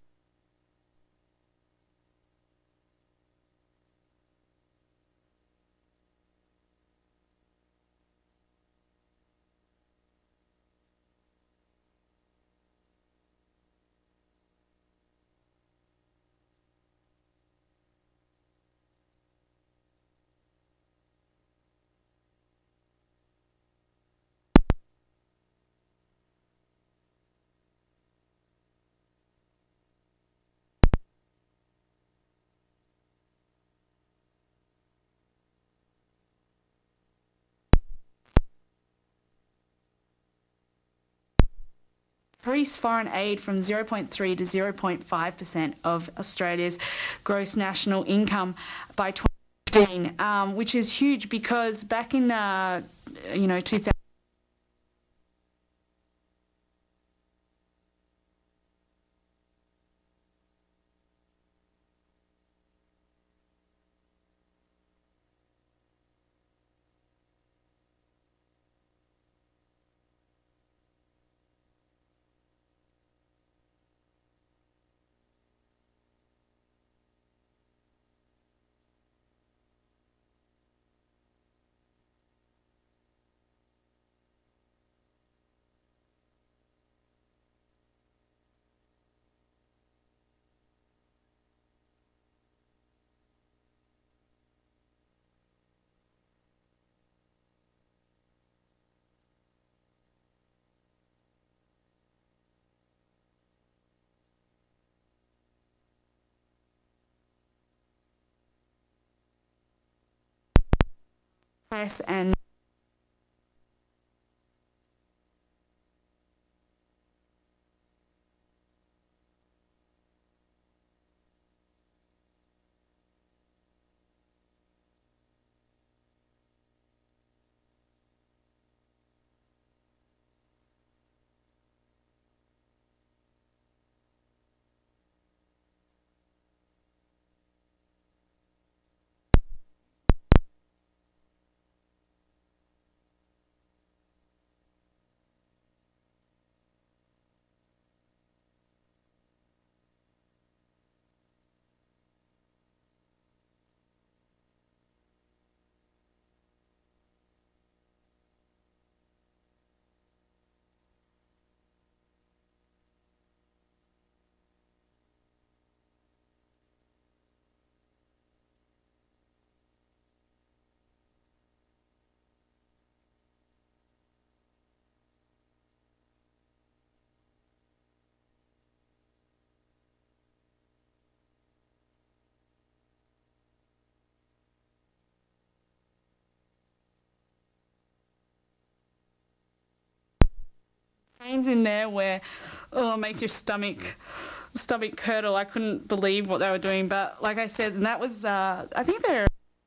Increase foreign aid from 0.3 to 0.5% of Australia's gross national income by 2015, which is huge because back in 2000. And pains in there where it makes your stomach curdle. I couldn't believe what they were doing, but like I said, and that was I think they're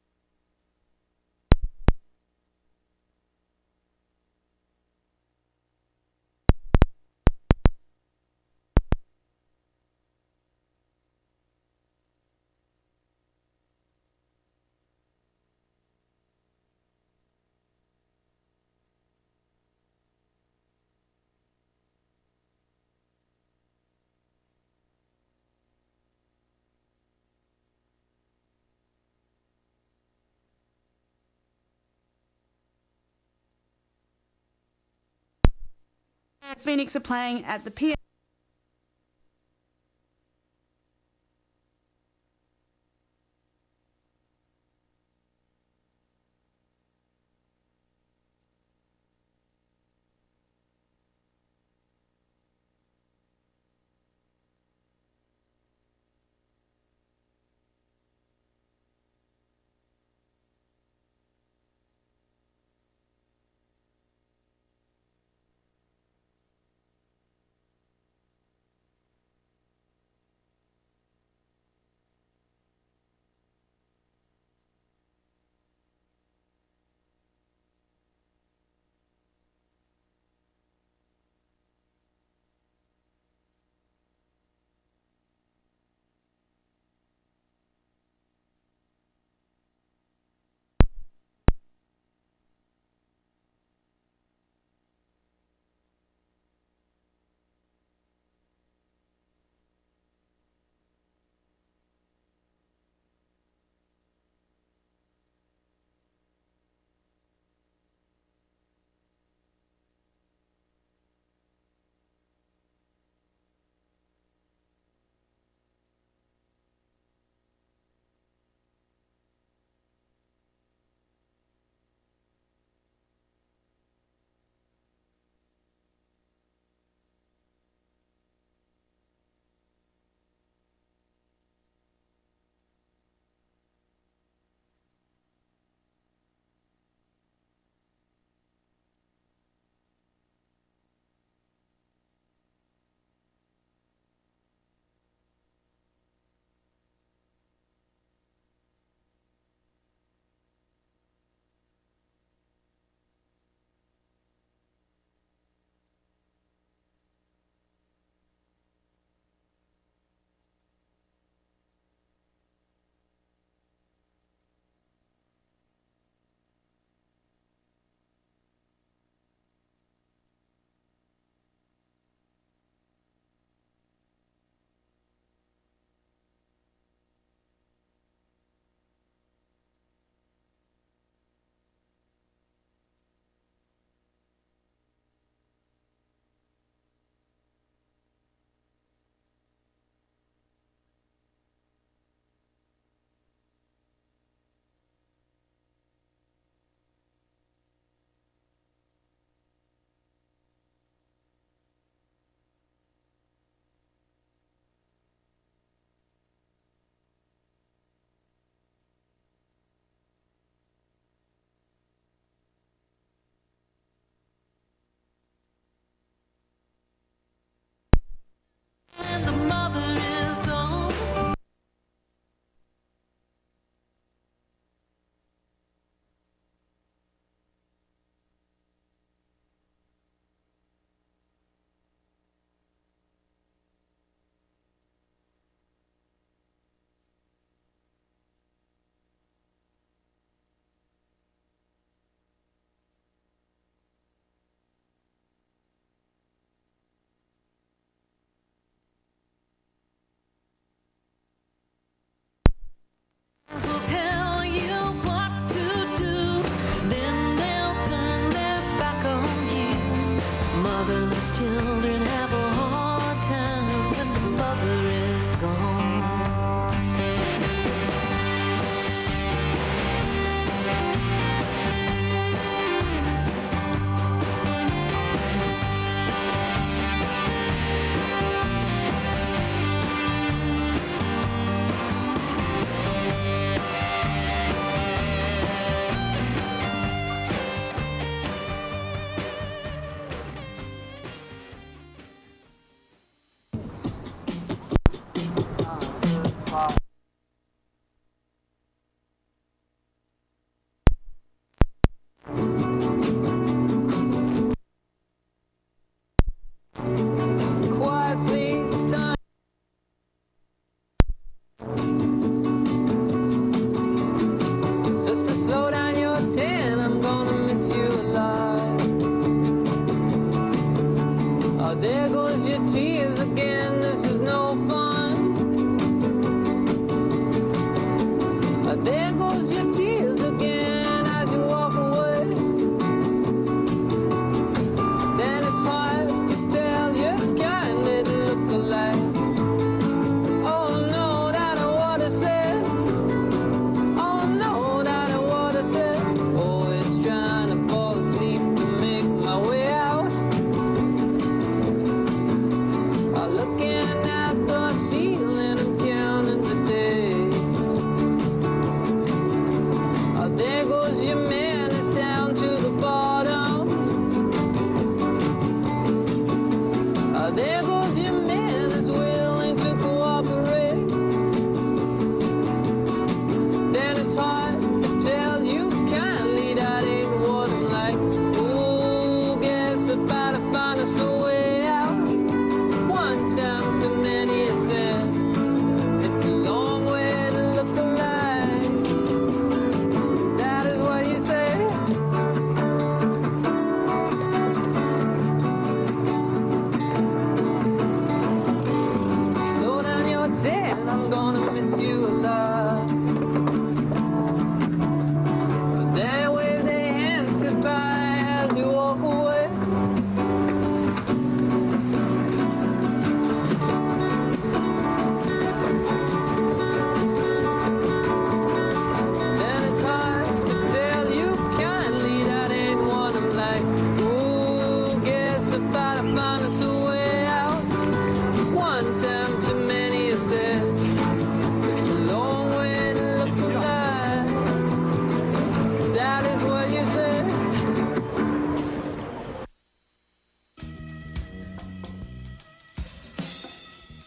Phoenix are playing at the pier.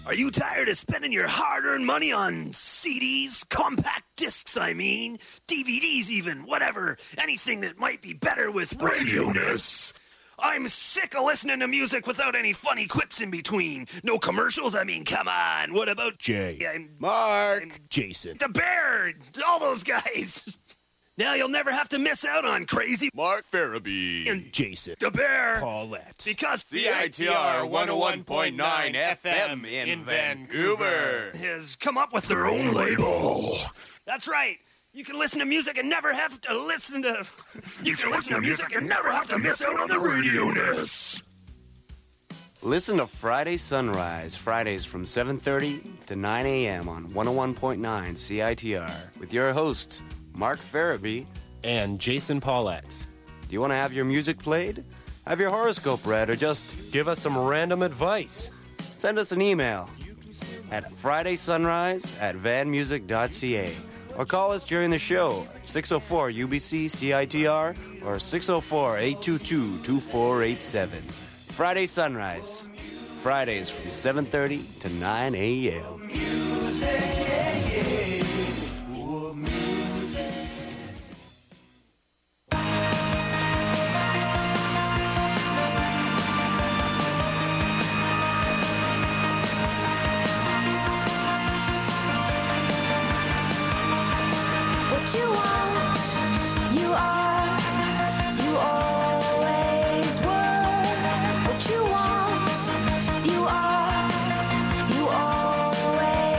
Are you tired of spending your hard-earned money on CDs, compact discs, I mean, DVDs even, whatever, anything that might be better with radio-ness? I'm sick of listening to music without any funny quips in between. No commercials, I mean, come on. What about Jay, and Mark, and Jason, the Bear, all those guys? Now you'll never have to miss out on Crazy Mark Farabee, and Jason, the Bear, Paulette, because CITR 101.9 FM in Vancouver has come up with their own label. That's right. You can listen to music and never have to listen to... You can listen to music and never have to miss out on the radio-ness. Listen to Friday Sunrise, Fridays from 7:30 to 9 a.m. on 101.9 CITR with your hosts, Mark Farabee and Jason Paulette. Do you want to have your music played? Have your horoscope read, or just give us some random advice? Send us an email at fridaysunrise@vanmusic.ca. Or call us during the show at 604-UBC-CITR or 604-822-2487. Friday Sunrise. Fridays from 7:30 to 9 a.m. You always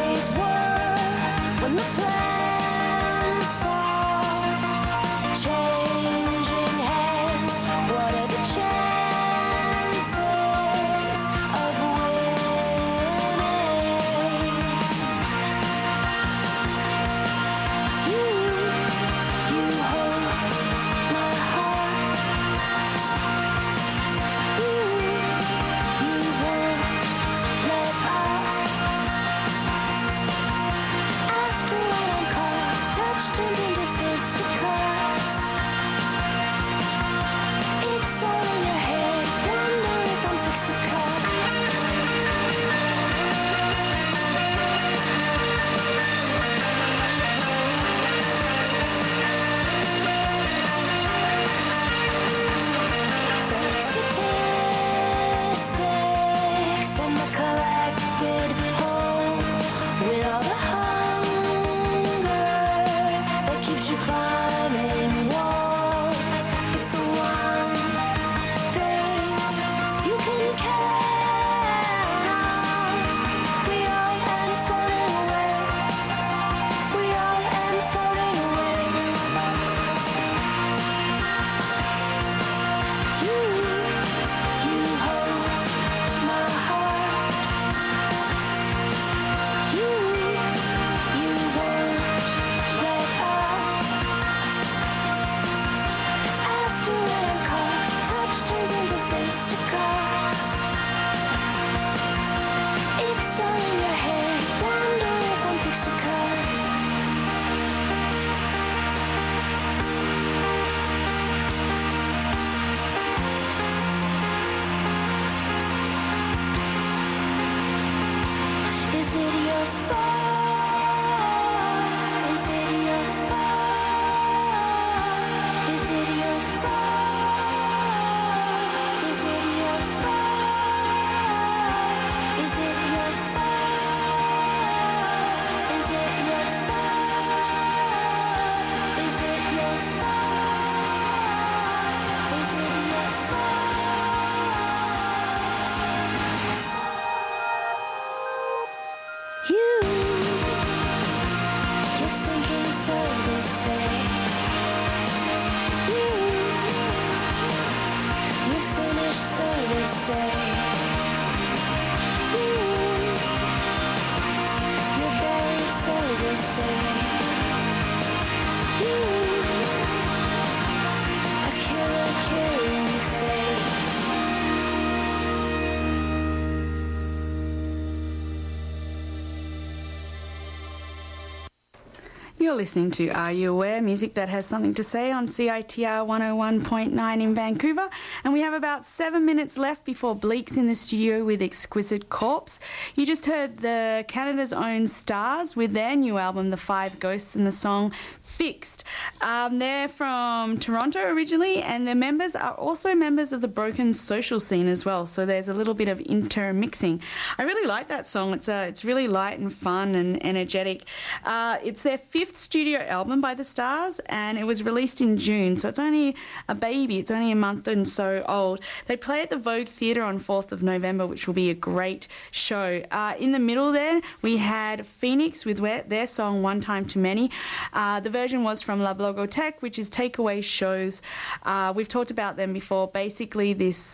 You're listening to Are You Aware? Music that has something to say on CITR 101.9 in Vancouver. And we have about 7 minutes left before Bleak's in the studio with Exquisite Corpse. You just heard the Canada's Own Stars with their new album, The Five Ghosts, and the song Fixed. They're from Toronto originally, and their members are also members of the Broken social scene as well, so there's a little bit of intermixing. I really like that song. It's really light and fun and energetic. It's their 5th studio album by the Stars, and it was released in June, so it's only a baby. It's only a month and so old. They play at the Vogue Theatre on 4th of November, which will be a great show. In the middle there, we had Phoenix with their song One Time Too Many. The version was from La Blogotech, which is takeaway shows. We've talked about them before. Basically, this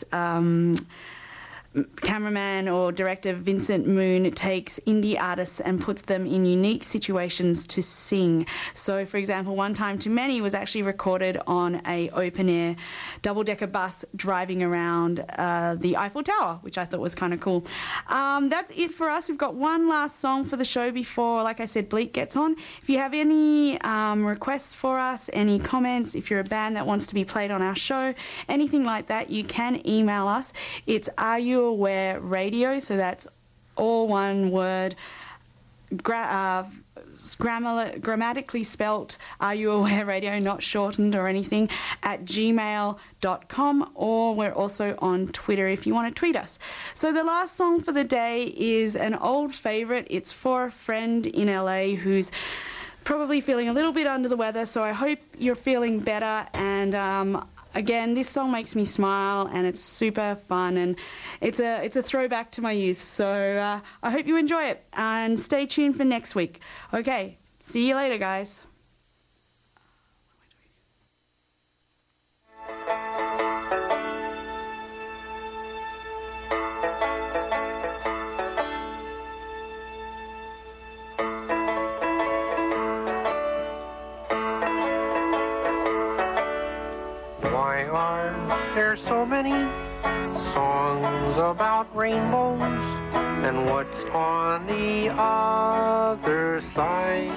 cameraman or director Vincent Moon takes indie artists and puts them in unique situations to sing. So, for example, One Time Too Many was actually recorded on a open-air double-decker bus driving around the Eiffel Tower, which I thought was kind of cool. That's it for us. We've got one last song for the show before, like I said, Bleak gets on. If you have any requests for us, any comments, if you're a band that wants to be played on our show, anything like that, you can email us. It's RUAware Radio, so that's all one word, grammatically spelt RUAware Radio, not shortened or anything, at gmail.com, or we're also on Twitter if you want to tweet us. So the last song for the day is an old favourite. It's for a friend in LA who's probably feeling a little bit under the weather, so I hope you're feeling better. And again, this song makes me smile, and it's super fun, and it's a throwback to my youth. So I hope you enjoy it, and stay tuned for next week. Okay, see you later, guys. There's so many songs about rainbows and what's on the other side.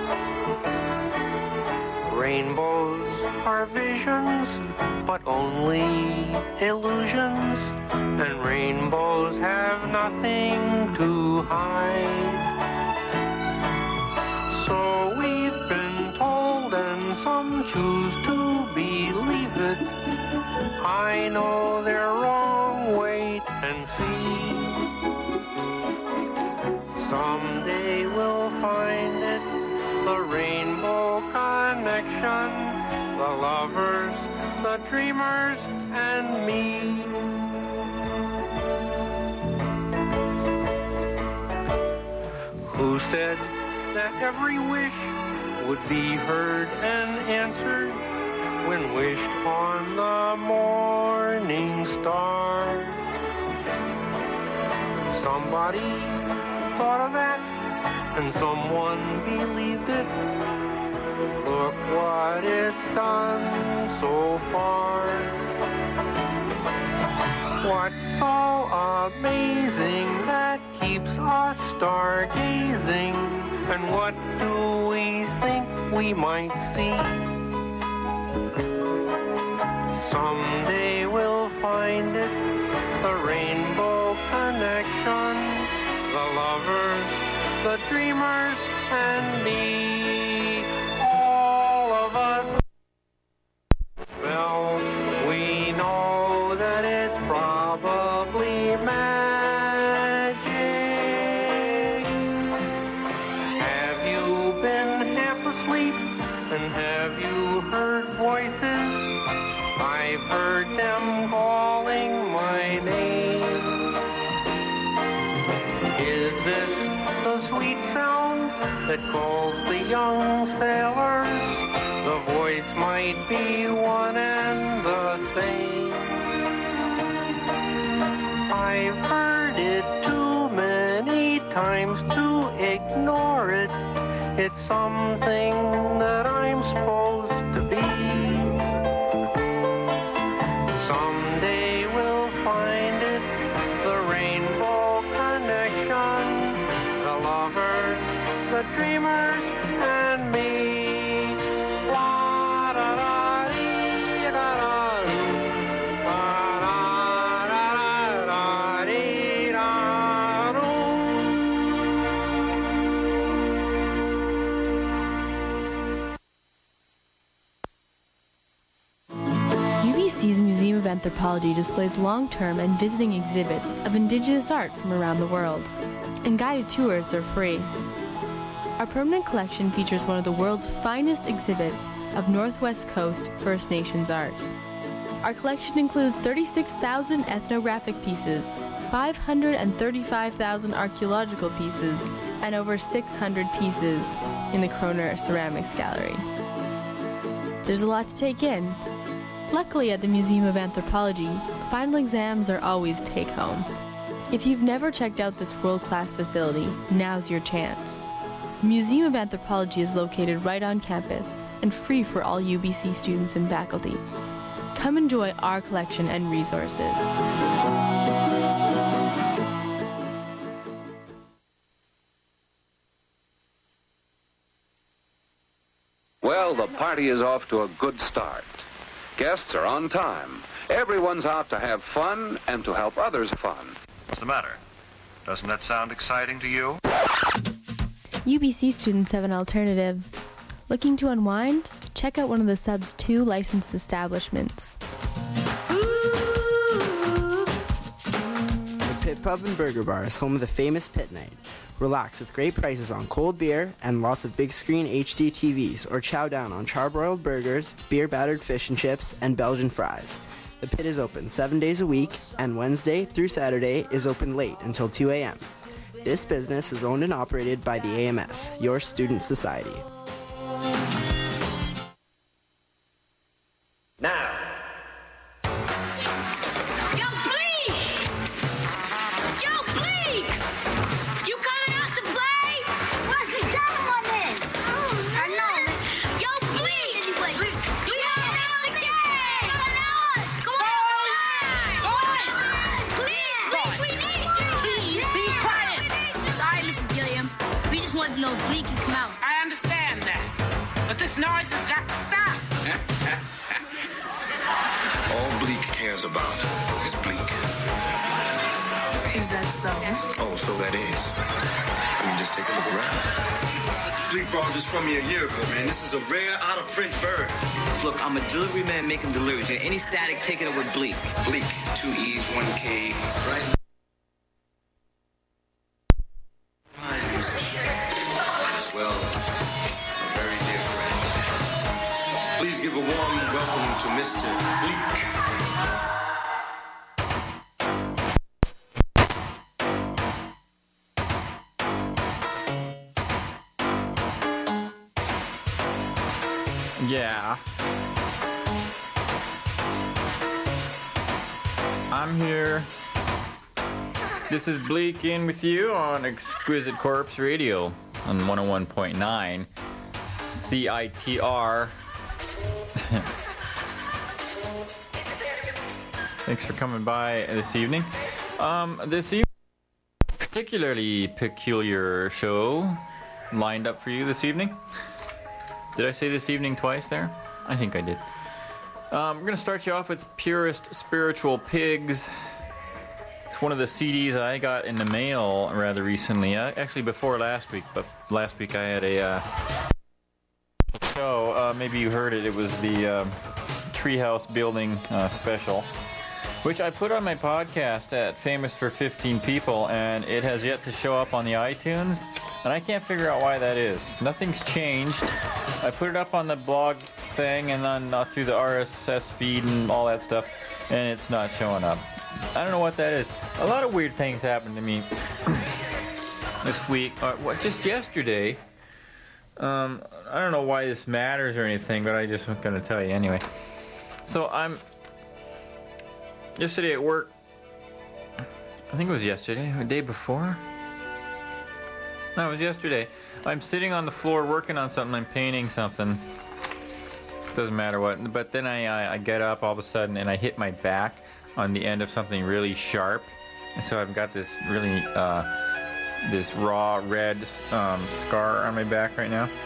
Rainbows are visions, but only illusions, and rainbows have nothing to hide. So we've been told, and some choose to believe it. I know they're wrong, wait and see. Someday we'll find it, the rainbow connection, the lovers, the dreamers, and me. Who said that every wish would be heard and answered when wished on the morning star? Somebody thought of that, and someone believed it. Look what it's done so far. What's so amazing that keeps us stargazing? And what do we think we might see? Someday we'll find it, the rainbow connection, the lovers, the dreamers, and me. All of us. Well, we know that it's probably magic. Have you been half asleep, and have you heard voices? I've heard them calling my name. Is this the sweet sound that calls the young sailors? The voice might be one and the same. I've heard it too many times to ignore it. It's something that I'm supposed to be. Someday we'll find it, the rainbow connection, the lovers, the dreamers, and me. Anthropology displays long-term and visiting exhibits of indigenous art from around the world, and guided tours are free. Our permanent collection features one of the world's finest exhibits of Northwest Coast First Nations art. Our collection includes 36,000 ethnographic pieces, 535,000 archaeological pieces, and over 600 pieces in the Kroner Ceramics Gallery. There's a lot to take in. Luckily, at the Museum of Anthropology, final exams are always take-home. If you've never checked out this world-class facility, now's your chance. The Museum of Anthropology is located right on campus and free for all UBC students and faculty. Come enjoy our collection and resources. Well, the party is off to a good start. Guests are on time. Everyone's out to have fun and to help others fun. What's the matter? Doesn't that sound exciting to you? UBC students have an alternative. Looking to unwind? Check out one of the Sub's 2 licensed establishments. The Pit Pub and Burger Bar is home of the famous Pit Night. Relax with great prices on cold beer and lots of big screen HD TVs, or chow down on charbroiled burgers, beer-battered fish and chips, and Belgian fries. The Pit is open 7 days a week, and Wednesday through Saturday is open late until 2 a.m. This business is owned and operated by the AMS, your student society. Now. Yo, Bleak! Yo, Bleak! You coming out to play? What's the time then? I know, man. Yo, Bleak! Anyway, you coming out the game? Come on! Please, we need you! Please, be quiet! Sorry, Mrs. Gilliam. We just wanted to know if Bleak can come out. I understand that. But this noise has got to stop. All Bleak cares about is Bleak. Is that so? Oh, so that is. I mean, just take a look around. Bleak brought this from me a year ago, man. This is a rare, out-of-print bird. Look, I'm a delivery man making deliveries. And any static, taking it with Bleak. Bleak, 2 E's, 1 K, right? As well, a very dear friend. Please give a warm welcome to Mr. Bleak. Yeah. I'm here. This is Bleak in with you on Exquisite Corpse Radio on 101.9 CITR. Thanks for coming by this evening. This evening, particularly peculiar show lined up for you this evening. Did I say this evening twice there? I think I did. We're going to start you off with Purest Spiritual Pigs. It's one of the CDs I got in the mail rather recently. Actually, before last week. But last week I had a show. Maybe you heard it. It was the Treehouse Building special, which I put on my podcast at Famous for 15 People, and it has yet to show up on the iTunes, and I can't figure out why that is. Nothing's changed. I put it up on the blog thing and then through the RSS feed and all that stuff, and it's not showing up. I don't know what that is. A lot of weird things happened to me this week. Just yesterday. I don't know why this matters or anything, but I just am going to tell you anyway. So yesterday at work, I think it was yesterday, or the day before? No, it was yesterday. I'm sitting on the floor working on something, I'm painting something. Doesn't matter what. But then I get up all of a sudden and I hit my back on the end of something really sharp. And so I've got this really, this raw red scar on my back right now.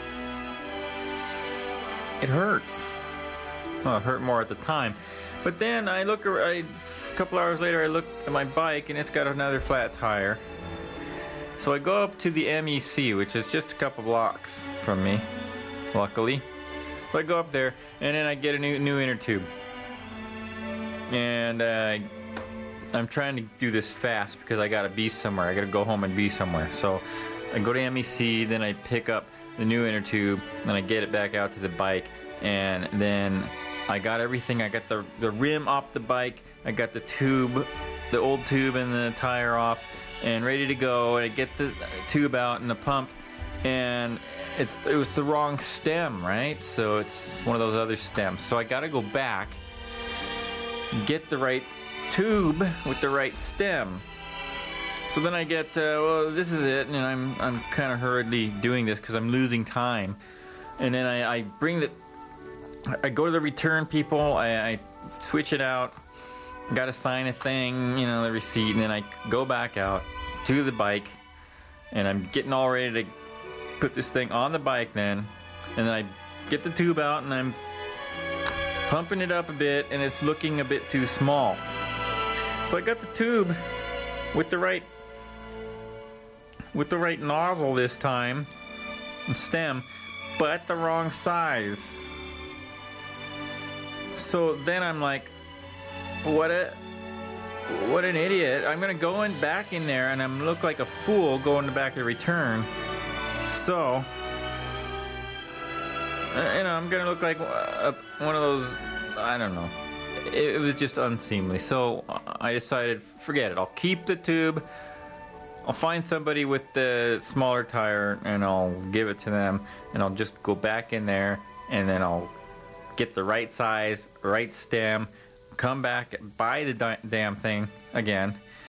It hurts. Well, it hurt more at the time. But then I look, a couple hours later, I look at my bike and it's got another flat tire. So I go up to the MEC, which is just a couple blocks from me, luckily. So I go up there and then I get a new inner tube. and I'm trying to do this fast because I gotta be somewhere. I gotta go home and be somewhere. So I go to MEC, then I pick up the new inner tube, then I get it back out to the bike, and then I got everything. I got the rim off the bike, I got the tube, the old tube and the tire off, and ready to go. And I get the tube out and the pump, and it was the wrong stem, right? So it's one of those other stems. So I gotta go back, get the right tube with the right stem. So then I get, well, this is it, and I'm kind of hurriedly doing this because I'm losing time. And then I go to the return people, I switch it out, got to sign a thing, the receipt, and then I go back out to the bike, and I'm getting all ready to put this thing on the bike then, and then I get the tube out, and I'm pumping it up a bit, and it's looking a bit too small. So I got the tube with the right nozzle this time, and stem, but the wrong size. So then I'm like, what an idiot. I'm gonna go back in there and I'm look like a fool going back to return. So I'm gonna look like one of those, I don't know. It was just unseemly. So I decided, forget it. I'll keep the tube. I'll find somebody with the smaller tire and I'll give it to them, and I'll just go back in there, and then I'll get the right size, right stem, come back, buy the damn thing again,